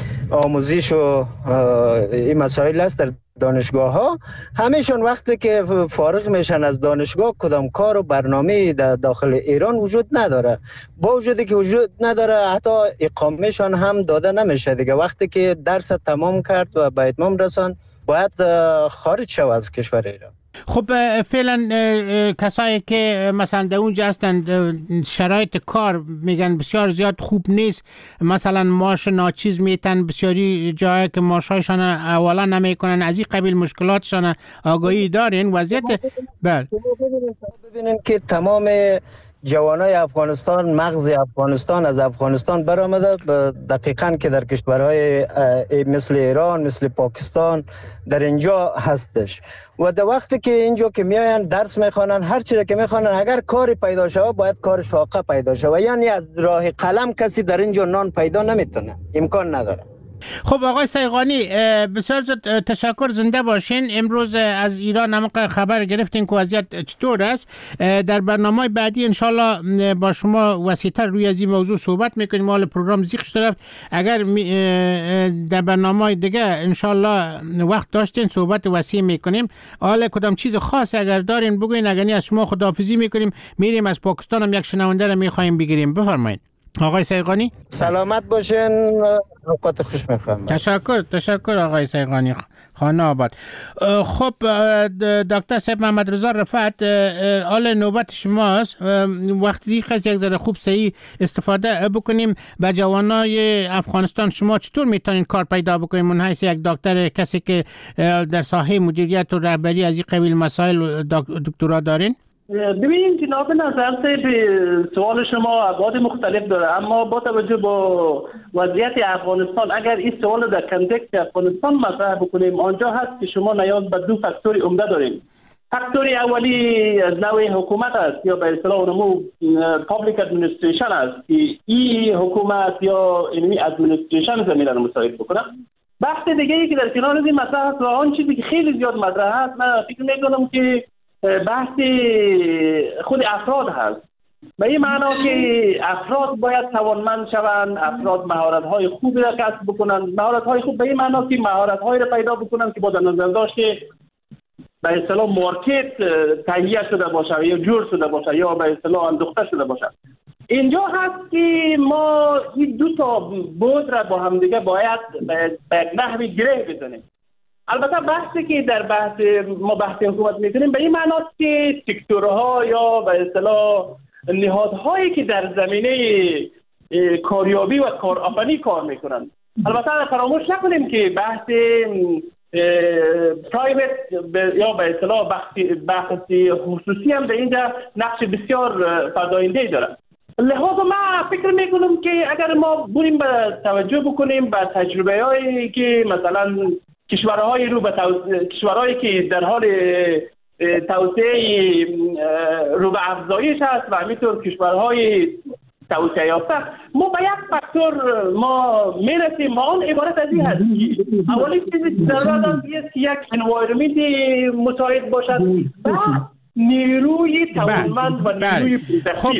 آموزش و این مسائل است در دانشگاه ها، همهشون وقتی که فارغ میشن از دانشگاه کدام کار و برنامه داخل ایران وجود نداره. با وجودی که وجود نداره، حتی اقامهشان هم داده نمیشه دیگه. وقتی که درس تمام کرد و به اتمام رساند باید خارج شود از کشور ایران. خب فعلا کسایی که مثلا در اونجا هستن شرایط کار میگن بسیار زیاد خوب نیست، مثلا معاش ناچیز میتن، بسیاری جایی که معاشایشان اولا نمیکنن، از این قبیل مشکلاتشان آگاهی دارین وضعیت؟ بله ببینین که تمام جوانای افغانستان، مغز افغانستان از افغانستان برآمده، دقیقاً که در کشورهای مثل ایران، مثل پاکستان در اینجا هستش و در وقتی که اینجا که میاین درس میخوانن، هر چیزی که میخوانن، اگر کاری پیدا شود باید کار شاقه پیدا شود، یعنی از راه قلم کسی در اینجا نان پیدا نمیتونه، امکان نداره. خب آقای سیغانی بسیار تشکر، زنده باشین. امروز از ایران هم خبر گرفتین که وضعیت چطور است. در برنامه بعدی انشالله با شما وسیع‌تر روی از این موضوع صحبت میکنیم. مال پروگرام زیخش طرف اگر در برنامه دیگه انشالله وقت داشتین صحبت وسیع میکنیم. حالا کدام چیز خاص اگر دارین بگوین، اگر نه از شما خداحافظی میکنیم، میریم از پاکستان هم یک شنونده رو میخوایم بگیریم. بفرمایید آقای سیغانی. سلامت باشین، اوقات خوش میخوام. تشکر آقای سیغانی، خانه آباد. خب دکتر صاحب محمد رضا رفعت، حال نوبت شماست. وقتی خواست یک ذره خوب صحیح استفاده بکنیم به جوانای افغانستان. شما چطور میتونین کار پیدا بکنین من حیث یک دکتر، کسی که در ساحه مدیریت و رهبری از این قبیل مسائل دکترا دارین؟ ببینید جناب نظر سوال شما ابعاد مختلف داره، اما با توجه با وضعیت افغانستان اگر این سوال در کانتکست افغانستان مطرح بکنیم، آنجا هست که شما نیاز به دو فاکتور عمده داریم. فاکتور اولی از نوع حکومت است یا به اصطلاح نمو پابلیک ادمنستریشن است که این حکومت یا اینمی ادمنستریشن زمینه رو مساعد بکنه. بحث دیگه ای که در کنار این مطرح است و آن چیزی که خیلی زیاد مطرح است، من فکر می‌کنم که بحث خود افراد هست. به این معنا که افراد باید توانمند شوند، افراد مهارت‌های خوبی را کسب بکنند. مهارت‌های خوب به این معنا که مهارت‌هایی را پیدا بکنند که با در نظر داشت به اصطلاح مارکت تهیه شده باشه یا جور شده باشه یا به اصطلاح اندوخته شده باشه. اینجا هست که ما این دو تا بود را با هم دیگه باید به یک نحوی گره بزنیم. البته بحثی که در ما بحث حکومت می‌کنیم به این معناست که سکتورها یا به اصطلاح نهادهایی که در زمینه کاریابی و کارآفرینی کار میکنند. البته فراموش نکنیم که بحث پرایوت یا به اصطلاح بحث خصوصی هم در اینجا نقش بسیار فزاینده داره. لحاظا من فکر میکنم که اگر ما بریم به توجه بکنیم به تجربه هایی که مثلا کشورهایی که در حال توسعه رو به افزایش هست و همینطور کشورهای توسعه یافته، ما به یک فاکتور ما میرسیم و آن عبارت از این هست که اولی چیزی ضرورت است که یک انوایرمنت مساعد باشد و نیروی توانمند و نیروی خب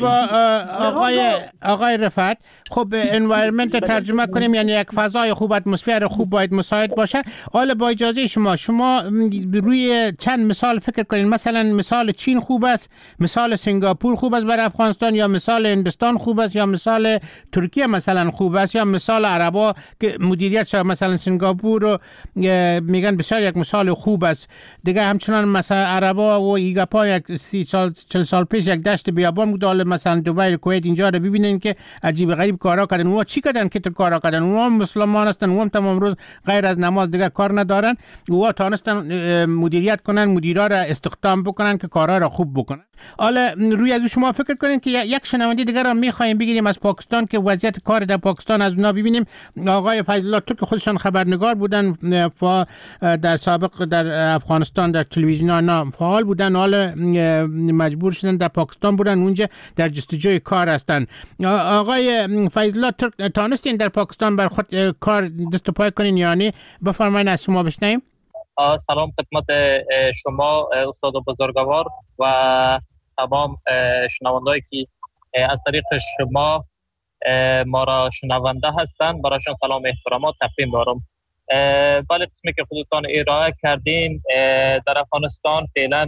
آقای رفعت، خب انوایرمنت ترجمه کنیم یعنی یک فضای خوب، اتمسفر خوب باید مساعد باشه. حالا با اجازه شما روی چند مثال فکر کنین. مثلا مثال چین خوب است، مثال سنگاپور خوب است برای افغانستان، یا مثال هندوستان خوب است، یا مثال ترکیه مثلا خوب است، یا مثال عربا که مدیریت شده مثلا سنگاپور رو میگن بسیار یک مثال خوب است. دیگه همچنان مثلا عربا و ایگاپا یک 40 سال پیش یک دشت بیابان بود. مثلا دبی، کویت اینجا رو ببینین که عجیب غریب کارا کردن. اونها چی کردن که تو کارا کردن؟ اونها مسلمان هستن، اونها تمام روز غیر از نماز دیگه کار ندارن. اونها تونستن مدیریت کنن، مدیرا را استخدام بکنن که کارا را خوب بکنن. حالا روی از شما فکر کنین که یک شنونده دیگه را می‌خوایم بگیریم از پاکستان که وضعیت کار در پاکستان از اونا ببینیم. آقای فیض الله ترک خودشان خبرنگار بودن در سابق در افغانستان در تلویزیون فعال بودن، حالا مجبور شدن در پاکستان بودن، اونجا در جستجوی کار هستن. آقای فیض الله ترک تانستین در پاکستان بر خود کار دست و پای کنین یعنی؟ بفرمایید از شما بشنویم. سلام خدمت شما استاد بزرگوار و تمام شنوندهایی که از طریق شما ما را شنونده هستند. برایشان سلام احترامات تقدیم دارم. بله، قسمی که خودتان ارائه کردین در افغانستان فعلا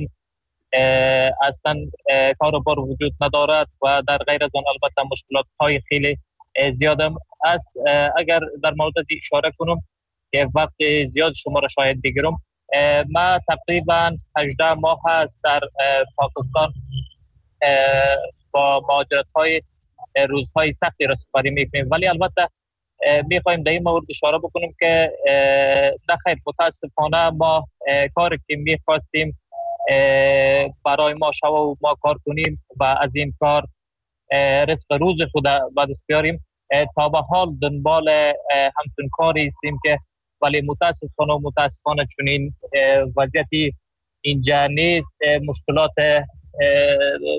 اصلا کار و بار وجود ندارد و در غیر از آن البته مشکلات های خیلی زیاد است. اگر در مورد از اشاره کنم که وقت زیاد شما را شاید بگیرم، ما تقریبا 18 ماه است در پاکستان با مهاجرت های روزهای سختی را سپری میکنیم، ولی البته میخوایم در این مورد اشاره بکنیم که نخیر متاسفانه ما کاری که میخواستیم برای ما شو و ما کار کنیم و از این کار رزق روز خود به دست بیاریم، تا به حال دنبال همچون کاری هستیم که ولی متاسفانه چنین وضعیتی اینجا نیست. مشکلات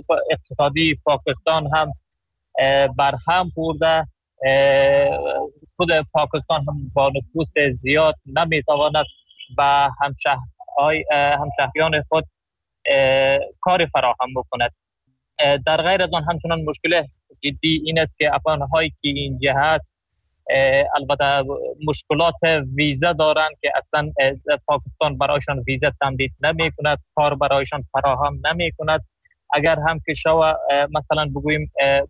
اقتصادی پاکستان هم برهم خورده، خود پاکستان هم با نفوذ زیاد نمیتواند به همشهریان خود کار فراهم بکند. در غیر از آن همچنان مشکل جدی این است که افغان‌هایی که اینجا هست البته مشکلات ویزا دارند که اصلا پاکستان برایشان ویزا تمدید نمی کند، کار برایشان فراهم نمی کند. اگر هم که شما مثلا بگوییم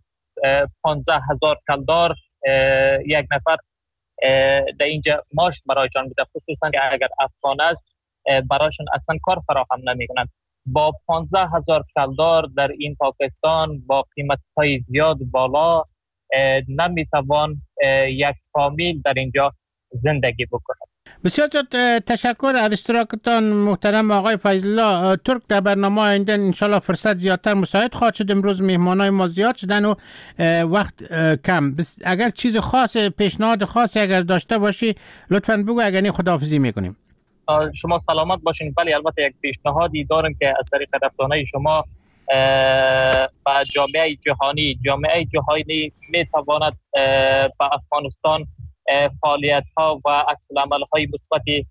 15,000 کلدار یک نفر در اینجا ماش برایشان میده، خصوصا که اگر افغان است برایشان اصلا کار فراهم نمی کنند. با 15,000 کلدار در این پاکستان با قیمت‌های زیاد بالا نمیتوان یک فامیل در اینجا زندگی بکند. بسیار تشکر از اشتراکتان محترم آقای فیض الله ترک. در برنامه آینده انشالله فرصت زیادتر مساعد خواهد شد. امروز مهمانای ما زیاد شدن و وقت کم. اگر چیز خاص، پیشنهاد خاصی اگر داشته باشی لطفاً بگو، اگر نه خداحافظی میکنیم. شما سلامت باشین. بله البته یک پیشنهادی دارم که از طریق رسانه شما با جامعه جهانی میتواند با افغانستان فعالیت ها و عکس العمل های مثبتی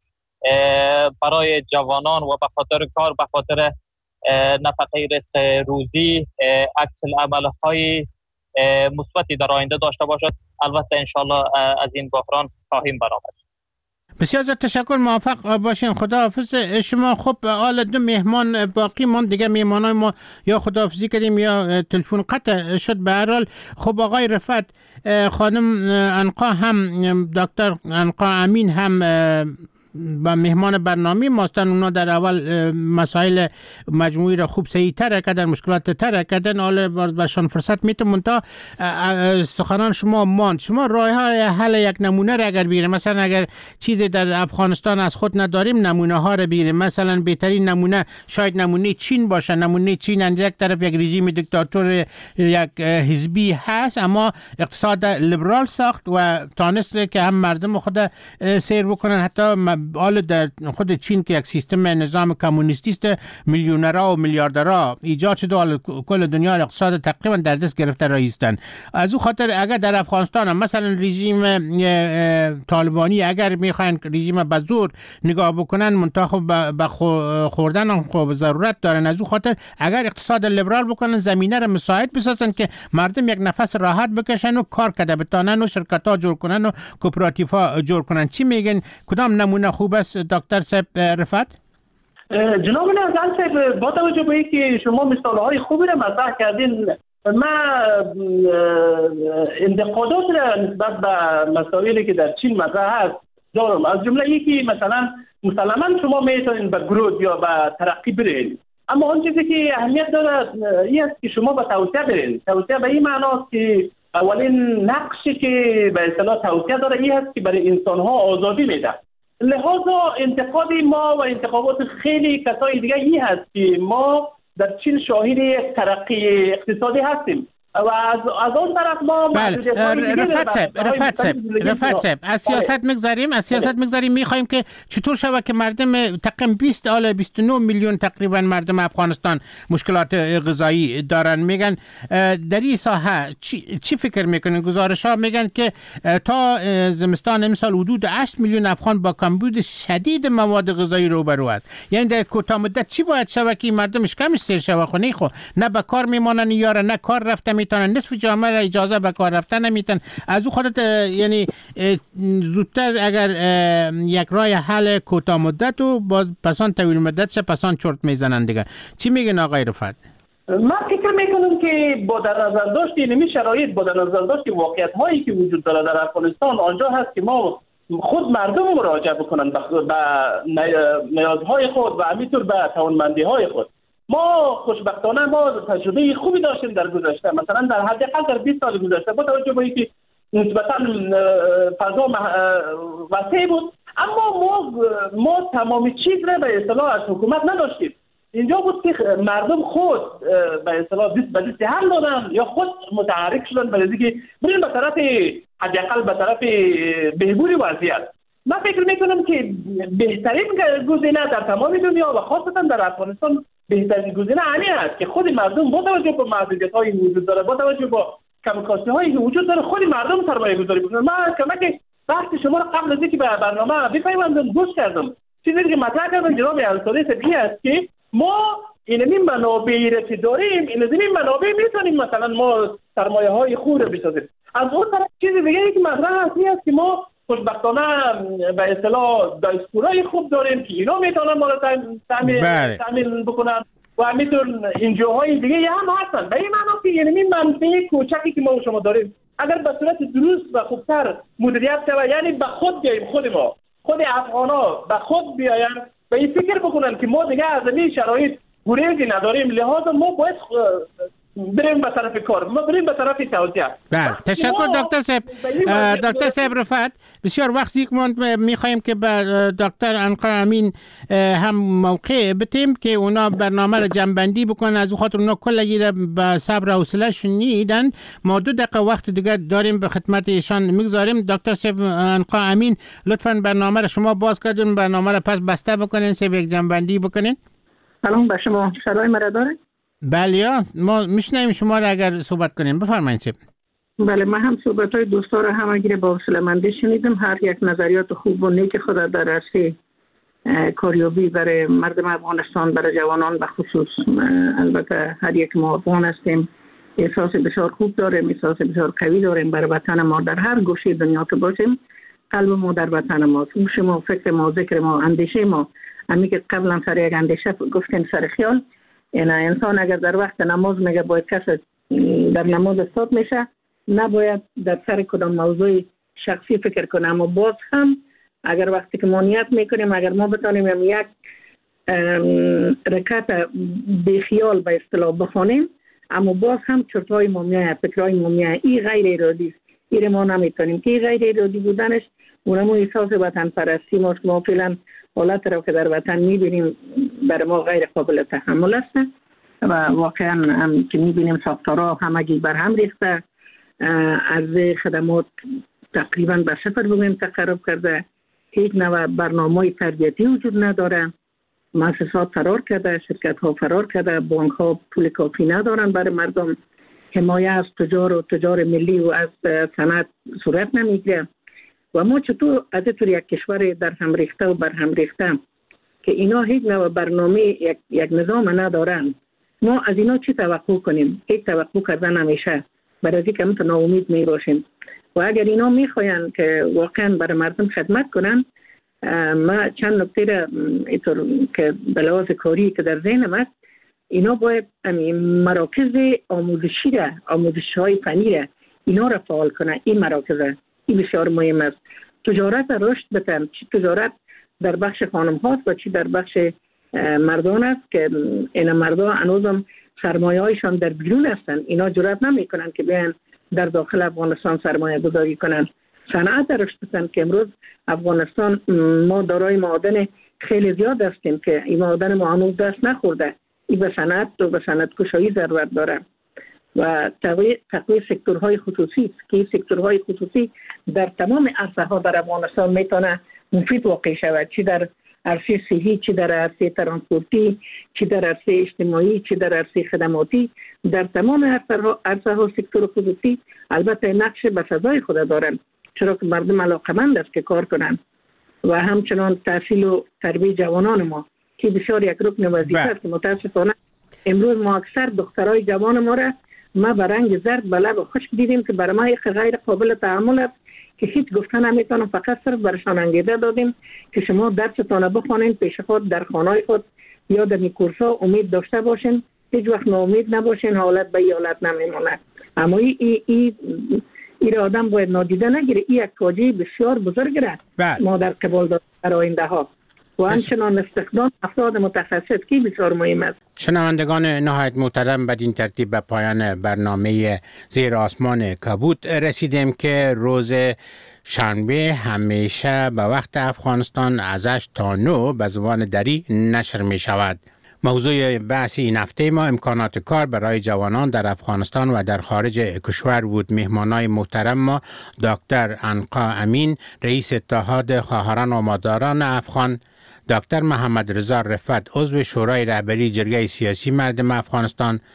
برای جوانان و به خاطر کار، به خاطر نفقه رزق روزی عکس العمل های مثبتی در آینده داشته باشد. البته انشالله از این بحران خواهیم برآمد. بسیار زیاد تشکر، موفق باشین. خداحافظ شما. خب حالا دو مهمان باقی مون، دیگه مهمانای ما یا خداحافظی کردیم یا تلفن قطع شد. به هر حال خب آقای رفعت، خانم عنقا هم، دکتر عنقا امین هم با مهمان برنامه ماستن. اونا در اول مسائل مجموعی را خوب صحیح تر کردن، مشکلات تر کردن. حالا برشان فرصت میتون منتها سخنان شما ماند. شما راه های حل یک نمونه را اگر بگیریم، مثلا اگر چیزی در افغانستان از خود نداریم نمونه ها را بگیریم. مثلا بهترین نمونه شاید نمونه چین باشه. نمونه چین از یک طرف یک رژیم دیکتاتور یک حزبی هست، اما اقتصاد لیبرال ساخت و تانست که هم مردم خود سیر بکنن. حتی حال در خود چین که یک سیستم نظام کمونیستی است، میلیونرها و میلیاردرها ایجاد شده، حال کل دنیا اقتصاد تقریبا در دست گرفته رایستن. از او خاطر اگر در افغانستان هم مثلا رژیم طالبانی اگر میخواین رژیم به زور نگاه بکنن، منتها به خوردن هم خوب ضرورت دارن. از او خاطر اگر اقتصاد لیبرال بکنن، زمینه را مساعد بسازن که مردم یک نفس راحت بکشن و کار کرده بتانن و شرکت ها جور کنن و کوپراتیو ها جور کنن. چی میگن؟ کدام نمونه خوب است دکتر صاحب رفعت؟ جناب نازل صاحب، با توجه به اینکه شما مثالهای خوبی را مطرح کردین، من انتقادات را نسبت به مسائلی که در چین مطرح است دارم. از جمله یکی مثلا مسلماً شما میتونین به گروث یا به ترقی برین، اما اون چیزی که اهمیت داره این است که شما به توسعه برین. توسعه به این معناست که اولین نقشی که به اصطلاح توسعه داره این است که برای انسان‌ها آزادی میده. لحاظا انتقاد ما و انتقادات خیلی کسای دیگه این هست که ما در چین شاهد یک ترقی اقتصادی هستیم و از اون طرف ما رفعت صاحب از سیاست میگذاریم میخوایم که چطور شود که مردم تقریبا 29 میلیون تقریبا مردم افغانستان مشکلات غذایی دارن. میگن در این ساحه چی فکر میکنن؟ گزارش ها میگن که تا زمستان امسال حدود 8 میلیون افغان با کمبود شدید مواد غذایی روبرو است. یعنی در کوتاه مدت چی باید شود که مردمش کمش سیر شود؟ خونه خو نه به کار میمانن یا نه کار رفته میتونن، نصف جامعه را اجازه به کار رفتن نمیتن. از او خودت یعنی زودتر اگر یک راه حل کوتاه مدت و باز پسان طویل مدت شه پسان چرت میزنن دیگه. چی میگن آقای رفعت؟ من فکر میکنم که با در نظر داشت اینمی شرایط، با در نظر داشت واقعیت هایی که وجود داره در افغانستان، آنجا هست که ما خود مردم مراجعه بکنن به نیازهای خود و همینطور به توانمندی های خود. ما خوشبختانه ما تجربه خوبی داشتیم در گذشته، مثلا در حداقل در 20 سال گذشته با توجه به اینکه نسبتا فضا وسیع بود، اما ما تمام چیز را به اصطلاح از حکومت نداشتیم. اینجا بود که مردم خود به اصطلاح دست به دست هم دادن یا خود متحرک شدن برای اینکه بریم به طرف حداقل به طرف بهبود وضعیت. من فکر میکنم که بهترین گزینه در تمام دنیا و خاصتا در افغانستان بهترین گزینه همین است که خود مردم با توجه به محدودیت‌های وجود داره، با توجه به کمکاسی هایی که وجود داره خود مردم سرمایه گذاری بکنن. من کمک بحث شما را قبل از اینکه به برنامه بپیوندم گوش کردم. چیزی که مطرح کردن جناب انصاری طبیعی است که ما این منابعی را که داریم این منابع میتونیم مثلا ما سرمایه های خوب را بسازیم. از اون طرف چیز دیگه که مطرح است که ما خوشبختانه به اصطلاح دستورای خوب داریم که اینا میتونن ما را تامین بکنن و همینطور انجیوهای دیگه هم هستن. به این معنا که یعنی منفعه کوچکی که ما و شما داریم اگر به صورت درست و خوبتر مدیریت شود، یعنی به خود بیاییم، خود افغانا به خود بیاین و این فکر بکنن که ما دیگه از این شرایط گریزی نداریم، لحاظا ما باید بریم به طرف کار، ما بریم به طرف توسعه. بله، تشکر دکتر صاحب رفعت. بسیار وقت زیاد میخوایم که به دکتر عنقا امین هم موقع بتیم که اونا برنامه را جنبندی بکنن، از خاطر اونا کلگی را به صبر و حوصله شنیدن. ما 2 دقیقه وقت دیگه داریم به خدمت ایشان میگذاریم. دکتر صاحب عنقا امین لطفاً برنامه را شما باز کردین، برنامه را پس بسته بکنین، سه یک جنبندی بکنین. سلام به شما، صدای مرا داره؟ بله، ما میشنویم شما را اگر صحبت کنیم. بفرمایید. بله، من هم صحبت‌های دوستا را همگی با حوصله‌مندی شنیدم. هر یک نظریات خوب و نیک خود در راسته کاریابی برای مردم افغانستان، برای جوانان به خصوص. البته هر یک ما افغان هستیم، احساس بسیار خوب داریم، احساس بسیار قوی داریم برای وطن ما. در هر گوشه دنیا که باشیم قلب ما در وطن ما، هوش ما، فکر ما، ذکر ما، اندیشه ما. همین که قبلا سر یک اندیشه گفتیم سر خیال. این انسان اگر در وقت نماز میگه باید کس در نماز استاد میشه، نباید در سر کدام موضوع شخصی فکر کنه. اما باز هم اگر وقتی که ما نیت میکنیم، اگر ما بتانیم یک رکعت بی خیال به اصطلاح بخونیم، اما باز هم چرتهای ما میاد، فکرهای ما میاد. این غیر ارادی است، این ما نمیتونیم که غیر ارادی بودنش اونمو احساس وطن پرستی ما که ما فعلا حالت رو که در وطن میبینیم برای ما غیر قابل تحمل است و واقعا هم که میبینیم ساختارها همگی بر هم ریخته، عرضه خدمات تقریبا به صفر بگویم تقرب کرده، هیچ نوع برنامه تربیتی وجود نداره، مؤسسات فرار کرده، شرکت ها فرار کرده، بانک ها پول کافی ندارن برای مردم، حمایه از تجار ملی و از صنعت صورت نمیگیره. و ما چطور از طور یک کشور در هم ریخته و بر هم ریخته که اینا هیچ نوع برنامه یک نظام ندارن، ما از اینا چی توقع کنیم؟ هیچ توقع کردن نمیشه، برای اینکه همون ناامید می باشیم. و اگر اینا میخواین که واقعا برای مردم خدمت کنن، ما چند نکته را اینطور که به لحاظ کاری که در ذهنم است، اینا باید مراکز آموزشی را، آموزش های فنی را اینا را فعال کنن. این مراکز این بسیار مهم است. تجارت را رشد بدن، چی تجارت در بخش خانم هاست و چی در بخش مردان است که این مردان هنوزم سرمایه هایشان در بیرون هستن، اینا جرأت نمی کنن که بیان در داخل افغانستان سرمایه گذاری کنن. صنعت رشد بدن که امروز افغانستان ما دارای معادن خیلی زیاد هستیم که این معادن ما هنوز دست نخورده. این به صنعت و به صنعت کشایی ضرورت داره و تقویت سکتورهای خصوصی که سکتورهای خصوصی در تمام عرصه ها در افغانستان میتونه مفید واقع شود، چی در عرصه صحی، چی در عرصه ترانسپورتی، چی در عرصه اجتماعی، چی در عرصه خدماتی. در تمام عرصه ها سکتور خصوصی البته نقش به سزای خود دارن، چرا که مردم علاقمند است که کار کنن و همچنان تحصیل و تربیت جوانان ما که بسیار یک رکن وظیفه است. متاسفانه امروز ما اکثر دخترای جوان ما را ما به رنگ زرد به لب خشک دیدیم که برای ما غیر قابل تحمل است که هیچ گفتن نمیتونم، فقط صرف برشان انگیزه دادیم که شما درستان بخوانید پیش خود در خانه خود یا در کورس‌ها امید داشته باشین، هیچ وقت ناامید نباشین، حالت به حالت نمیمونه. اما این آدم باید نادیده نگیره، این یک فاجعه بسیار بزرگ است ما در قبال داریم در آینده ها و همچنان استخدام افراد متخصص که بسیار مهم است. شنوندگان نهایت محترم، بدین ترتیب به پایان برنامه زیر آسمان کبوت رسیدیم که روز شنبه همیشه به وقت افغانستان از 8 تا 9 به زبان دری نشر می شود. موضوع بحث این هفته ما امکانات کار برای جوانان در افغانستان و در خارج کشور بود. مهمانای محترم ما دکتر عنقا امین، رئیس اتحاد خواهران و مادران افغان، دکتر محمد رضا رفعت، عضو شورای رهبری جرگه سیاسی مردم افغانستان،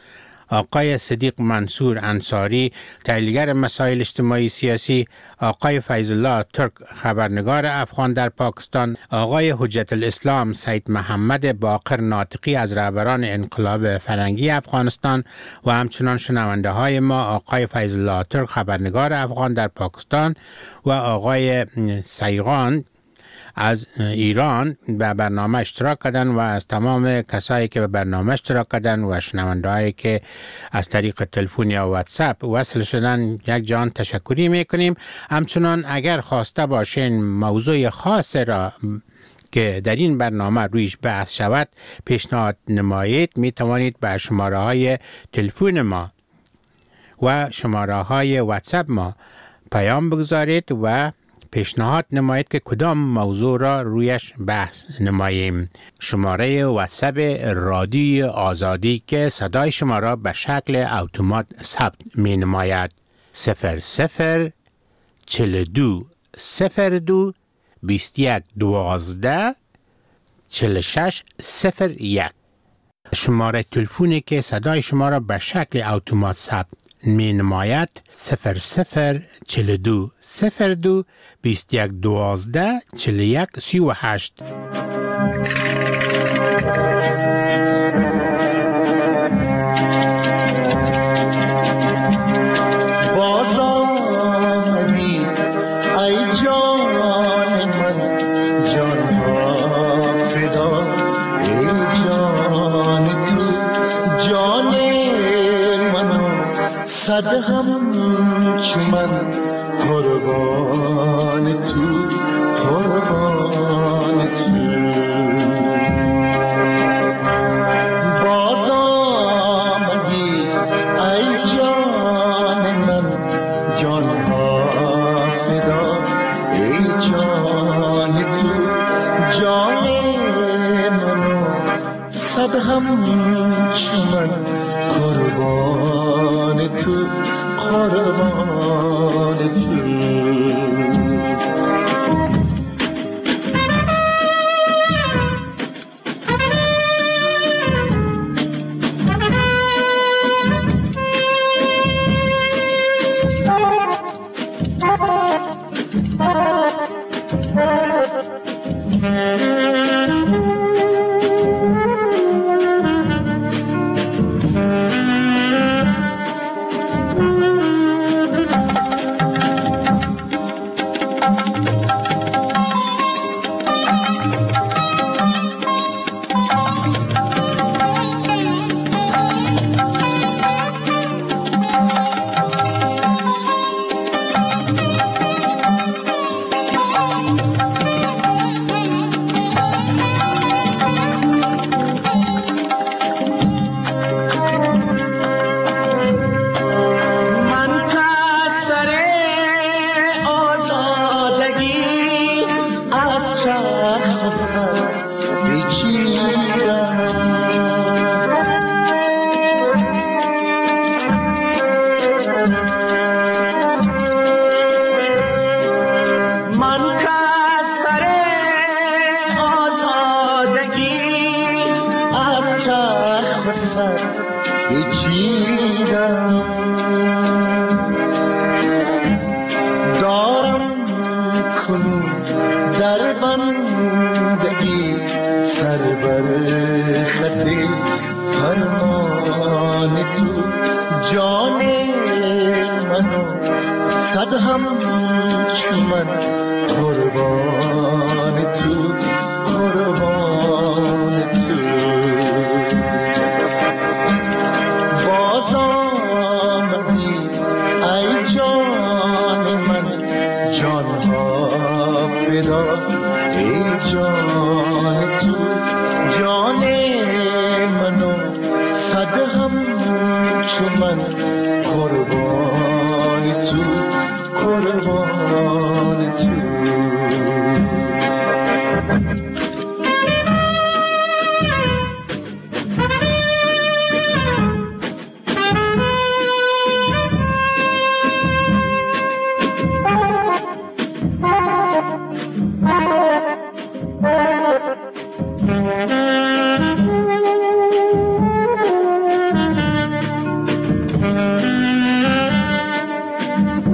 آقای صدیق منصور انصاری تحلیلگر مسائل اجتماعی سیاسی، آقای فیض الله ترک خبرنگار افغان در پاکستان، آقای حجت الاسلام سید محمد باقر ناطقی از رهبران انقلاب فرنگی افغانستان و همچنان شنونده های ما آقای فیض الله ترک خبرنگار افغان در پاکستان و آقای سیغان از ایران به برنامه اشتراک کردن و از تمام کسایی که به برنامه اشتراک کردن و شنونده هایی که از طریق تلفن یا واتساپ وصل شدن یک جان تشکری میکنیم. همچنان اگر خواسته باشین موضوع خاص را که در این برنامه رویش بحث شود پیشنهاد نمایید، می توانید به شماره های تلفن ما و شماره های واتساپ ما پیام بگذارید و پیشنهاد نمایید که کدام موضوع را رویش بحث نماییم. شماره واتساپ رادیوی آزادی که صدای شما را به شکل اتومات ثبت می نماید 00 42 02 21 12 46 01. شماره تلفنی که صدای شما را به شکل اتومات ثبت می نماید 00 42 02 21 12 41 38. صد هم چمن قربان تو قربان تو باز آمدی ای جان من جان ها فدا ای جان تو جان منو صد هم چمن قربان تو قربان تو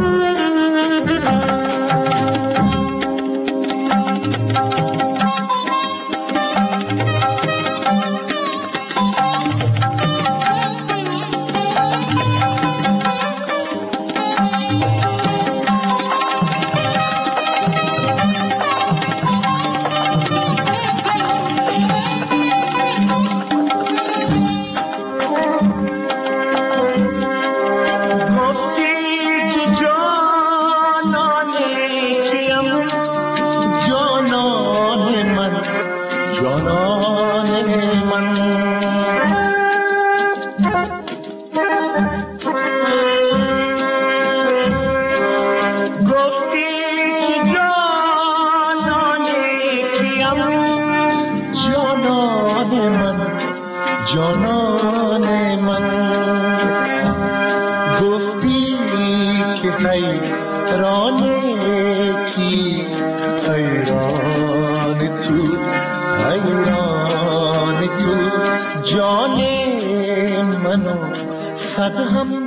हम